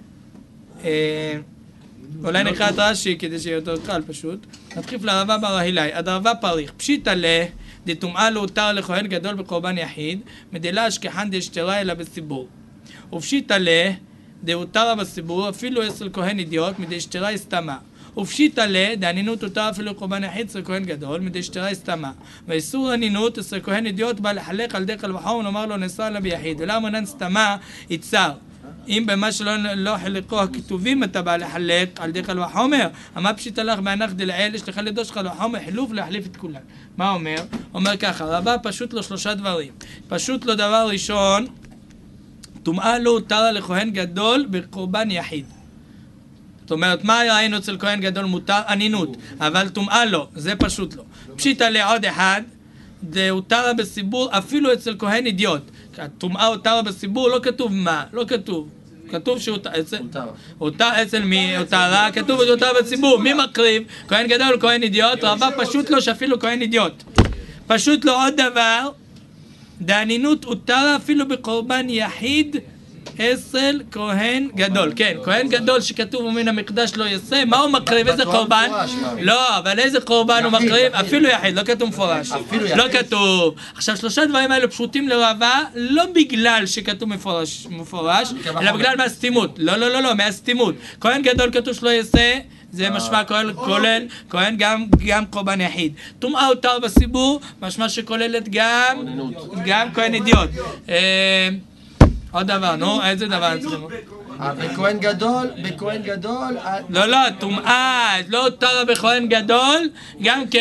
אולי נקרא את רש"י כדי שיהיה יותר קל פשוט. נתחיל לרבה בר ההילי, הדרבה פריך, פשיטא לה דטומאה לא הותר לכהן גדול בקורבן יחיד, מדלה אשכחן דשתרה אלא בציבור. ופשיטא לה דהותרה בציבור אפילו אצל כהן אידיוט מדשתרה הסתמה. ופשיטא לה דענינות הותר אפילו קורבן יחיד אצל כהן גדול מדשתרה הסתמה. ואיסור ענינות אצל כהן אידיוט בא לחלק על דקל וחום ולומר לו נאסר אלא ביחיד. ולמה נן סתמה יצר? אם במה שלא לא חלקו הכתובים אתה בא לחלק על דקל וחומר, מה פשיטא לך בהנח דלעיל, יש לך לדוש קל וחומר חילוף להחליף את כולם. מה אומר? אומר ככה, רבה פשוט לו שלושה דברים. פשוט לו דבר ראשון, טומאה לא הותרה לכהן גדול בקורבן יחיד. זאת אומרת, מה ראינו אצל כהן גדול מותר? ענינות, אבל טומאה לא, זה פשוט לא. פשיטא לעוד אחד, זה הותרה בציבור אפילו אצל כהן אידיוט. טומאה הותרה בציבור, לא כתוב מה, לא כתוב. כתוב שהותר אצל מי הותרה, כתוב שהותר בציבור. מי מקריב? כהן גדול או כהן אידיוט? רבה פשוט לא שאפילו כהן אידיוט. פשוט לא עוד דבר, דענינות הותרה אפילו בקורבן יחיד אצל כהן גדול. כן, כהן גדול שכתוב ומן המקדש לא יעשה, מה הוא מקריב? איזה קורבן? לא, אבל איזה קורבן הוא מקריב? אפילו יחיד, לא כתוב מפורש. לא כתוב. עכשיו שלושה דברים האלו פשוטים לרבה, לא בגלל שכתוב מפורש, אלא בגלל מהסתימות. לא, לא, לא, לא, מהסתימות. כהן גדול כתוב שלא יעשה, זה משמע כולל, כהן גם, גם קורבן יחיד. טומאה הותר בציבור, משמע שכוללת גם, גם כהן אידיוט. עוד דבר, נו, איזה דבר צריכים? בכהן גדול, בכהן גדול... לא, לא, טומאה, לא הותרה בכהן גדול, גם כן.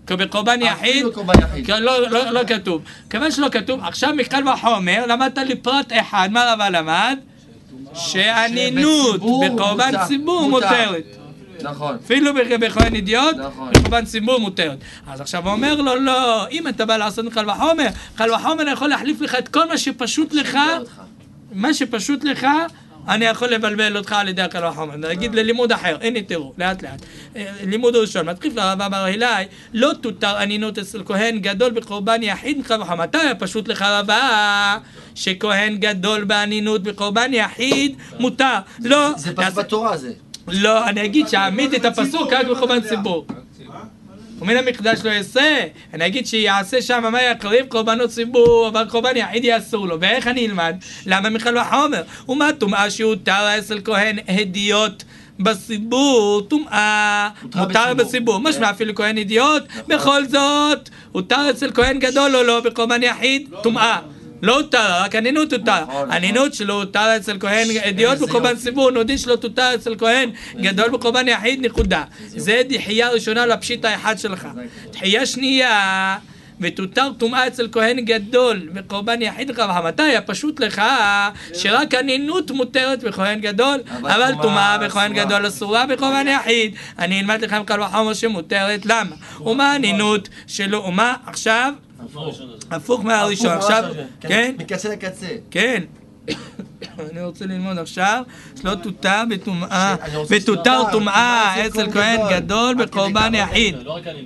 בקורבן יחיד, אפילו קורבן יחיד. לא, לא, לא כתוב. כיוון שלא כתוב, עכשיו מקל וחומר, למדת לי פרט אחד, מה רבה למד? שהנינות בקורבן ציבור מותרת. נכון. אפילו בכהן אידיוט, נכון. בקורבן ציבור מותרת. אז עכשיו הוא אומר לו, לא, אם אתה בא לעשות קל וחומר, קל וחומר יכול להחליף לך את כל מה שפשוט לך, מה שפשוט לך, אני יכול לבלבל אותך על ידי הקל וחומר. נגיד ללימוד אחר, הנה תראו, לאט לאט. לימוד ראשון, מתחיל לרבא בר הילאי, לא תותר אנינות אצל כהן גדול בקורבן יחיד קל וחומר. מתי פשוט לך רבא שכהן גדול באנינות בקורבן יחיד מותר? לא. זה פשוט בתורה זה. לא, אני אגיד שעמיד את הפסוק רק בקורבן ציבור. ומן המקדש לא יעשה, אני אגיד שיעשה שם מה יקריב קורבנות ציבור, אבל קורבן יחיד יאסור לו. ואיך אני אלמד? למה מקל וחומר? ומה טומאה שהותר אצל כהן הדיוט בציבור, טומאה מותר בציבור, משמע אפילו כהן הדיוט, בכל זאת הותר אצל כהן גדול או לא בקורבן יחיד, טומאה. לא הותר, רק אנינות הותר. אנינות שלא הותר אצל כהן הדיוט בקורבן ציבור, נודין שלא הותר אצל כהן גדול בקורבן יחיד, נקודה. זה דחייה ראשונה לפשיט האחד שלך. דחייה שנייה, ותותר טומאה אצל כהן גדול בקורבן יחיד לך, מתי הפשוט לך שרק אנינות מותרת בכהן גדול, אבל טומאה בכהן גדול אסורה בקורבן יחיד. אני אלמד לכם קל וחומר שמותרת, למה? ומה אנינות שלא, ומה עכשיו? הפוך מהראשון, עכשיו, כן? מקצה לקצה. כן. אני רוצה ללמוד עכשיו, שלא תותר בטומאה, ותותר טומאה אצל כהן גדול בקורבן יחיד.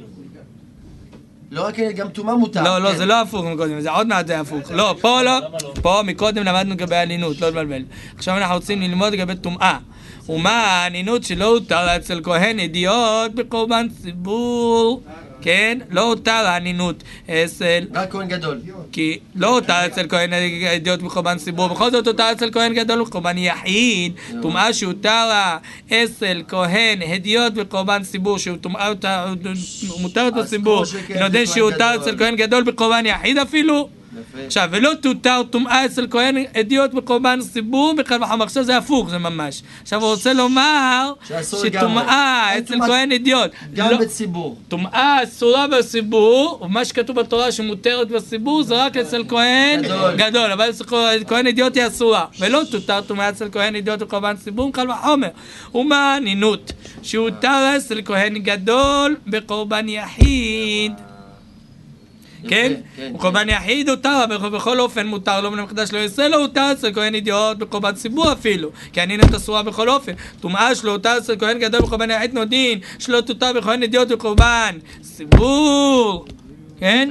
לא רק גם טומאה מותר. לא, לא, זה לא הפוך מקודם, זה עוד מעט זה הפוך. לא, פה לא, פה מקודם למדנו לגבי אנינות, לא לבלבל. עכשיו אנחנו רוצים ללמוד לגבי טומאה. ומה האנינות שלא הותר אצל כהן אידיוט בקורבן ציבור? כן, לא הותר האנינות אצל... רק כהן גדול. כי לא הותר אצל כהן אידיוט בקורבן ציבור, בכל זאת הותר אצל כהן גדול בקורבן יחיד. טומאה שהותר אצל כהן אידיוט בקורבן ציבור, שהוא טומאה מותרת בציבור, נודע שהותר אצל כהן גדול בקורבן יחיד אפילו. עכשיו, ולא תותר טומאה אצל כהן אדיוט בקורבן ציבור בקל וחומר. עכשיו זה הפוך, זה ממש. עכשיו הוא רוצה לומר שטומאה אצל כהן אדיוט גם בציבור. טומאה אסורה בציבור, ומה שכתוב בתורה שמותרת בציבור זה רק אצל כהן גדול, אבל אצל כהן אדיוט היא אסורה. ולא תותר טומאה אצל כהן אדיוט בקורבן ציבור בקל וחומר. ומה אנינות שהותר אצל כהן גדול בקורבן יחיד, כן? בקורבן יחיד הותר, בכל אופן מותר לו, מן המקדש לא יעשה, לא הותר אצל כהן אידיוט בקורבן ציבור אפילו, כי אנינות אסורה בכל אופן. טומאה שלא הותר אצל כהן גדול בקורבן יחיד נודין, שלא תותר בכהן אידיוט בקורבן ציבור, כן?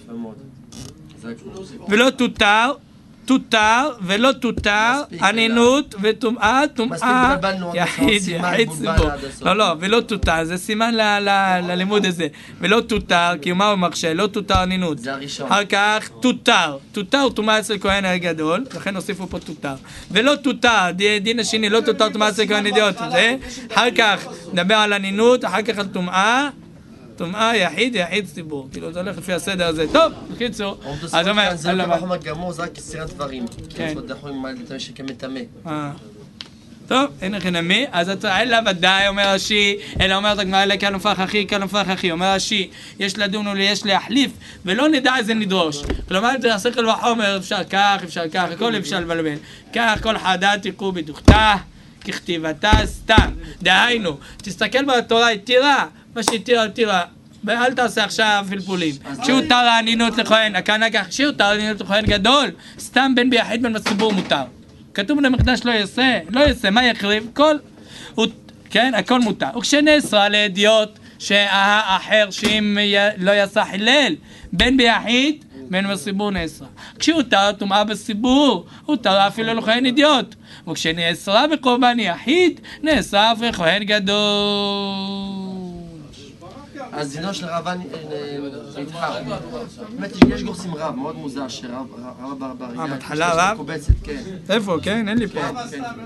ולא תותר, תותר ולא תותר, אנינות וטומאה, טומאה, יחיד, יחיד ציבור. לא, לא, ולא תותר, זה סימן ללימוד הזה. ולא תותר, כי מה הוא מרשה? לא תותר אנינות. זה הראשון. אחר כך, תותר. תותר טומאה אצל כהן הגדול, לכן הוסיפו פה תותר. ולא תותר, דין השני, לא תותר טומאה אצל כהן אידיוט. אחר כך, נדבר על אנינות, אחר כך על טומאה. טומאה יחיד, יחיד ציבור. כאילו זה הולך לפי הסדר הזה. טוב, בקיצור. אז אומר, זה לא חומר גמור, זה רק סתירת דברים. כן. עוד אנחנו עם מה שכמטמא. טוב, אין לכם נמי. אז אלא ודאי, אומר רש"י, אלא אומרת הגמרא, אלא כאן נפח אחי, כאן נפח אחי. אומר רש"י, יש לדון ויש להחליף, ולא נדע איזה נדרוש. כלומר, זה השכל וחומר, אפשר כך, אפשר כך, הכל אפשר לבלבל. כך, כל חדה תקעו בדוכתה, ככתיבתה סתם. דהיינו, תסתכל בתורה, התירה. מה שהתירה, התירה, ואל תעשה עכשיו פלפולים. שהותר האנינות לכהן, הכהן כך, שהותר האנינות לכהן גדול, סתם בין ביחיד בין בציבור מותר. כתוב מן המקדש לא יעשה, לא יעשה, מה יקריב? כל, כן, הכל מותר. וכשנאסרה לאדיוט שהאחר שאם לא יעשה חילל, בין ביחיד, בין בציבור נאסרה. כשהותר טומאה בציבור, הותר אפילו לכהן אידיוט. וכשנאסרה בקורבן יחיד, נאסרה לכהן גדול. אז דינו של רבן נדחה. באמת יש גורסים רב, מאוד מוזר שרב, רב ברברי. אה, בהתחלה רב? קובצת, כן. איפה? כן, אין לי פה.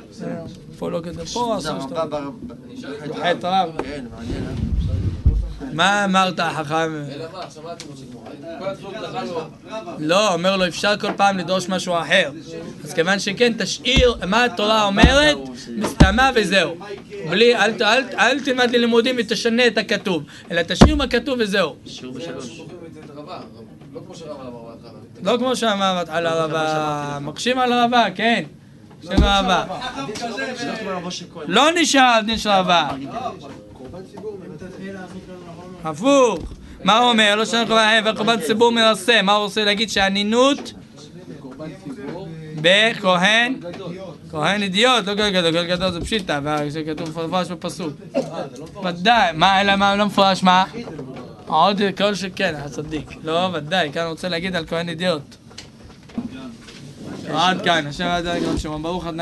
פה לא כזה, פה אסור שאתה... חטא רב. כן, מעניין. מה אמרת החכם? אלא מה, עכשיו מה אתם רוצים כמו? כל התחום דחה לו. לא, אומר לו אפשר כל פעם לדרוש משהו אחר. אז כיוון שכן תשאיר מה התורה אומרת, מסתמה וזהו. בלי, אל, אל, אל, אל תלמד ללימודים ותשנה את הכתוב, אלא תשאיר מה כתוב וזהו. שיעור בשלוש. לא כמו שרב על המראה. לא כמו שאמר על הרבה, מקשים על הרבה, כן. שם הרבה. לא נשאר דין של הרבה. הפוך. מה הוא אומר? לא שאנחנו קורבן ציבור מרסה. מה הוא רוצה להגיד? שהנינות בכהן, כהן אידיוט, לא גדול גדול, גדול גדול זה פשיטה, וכתוב מפורש בפסוק. ודאי, מה, אלא מה, לא מפורש מה? עוד כל שכן, הצדיק. לא, ודאי, כאן רוצה להגיד על כהן אידיוט. עד כאן, השם עד כאן, ברוך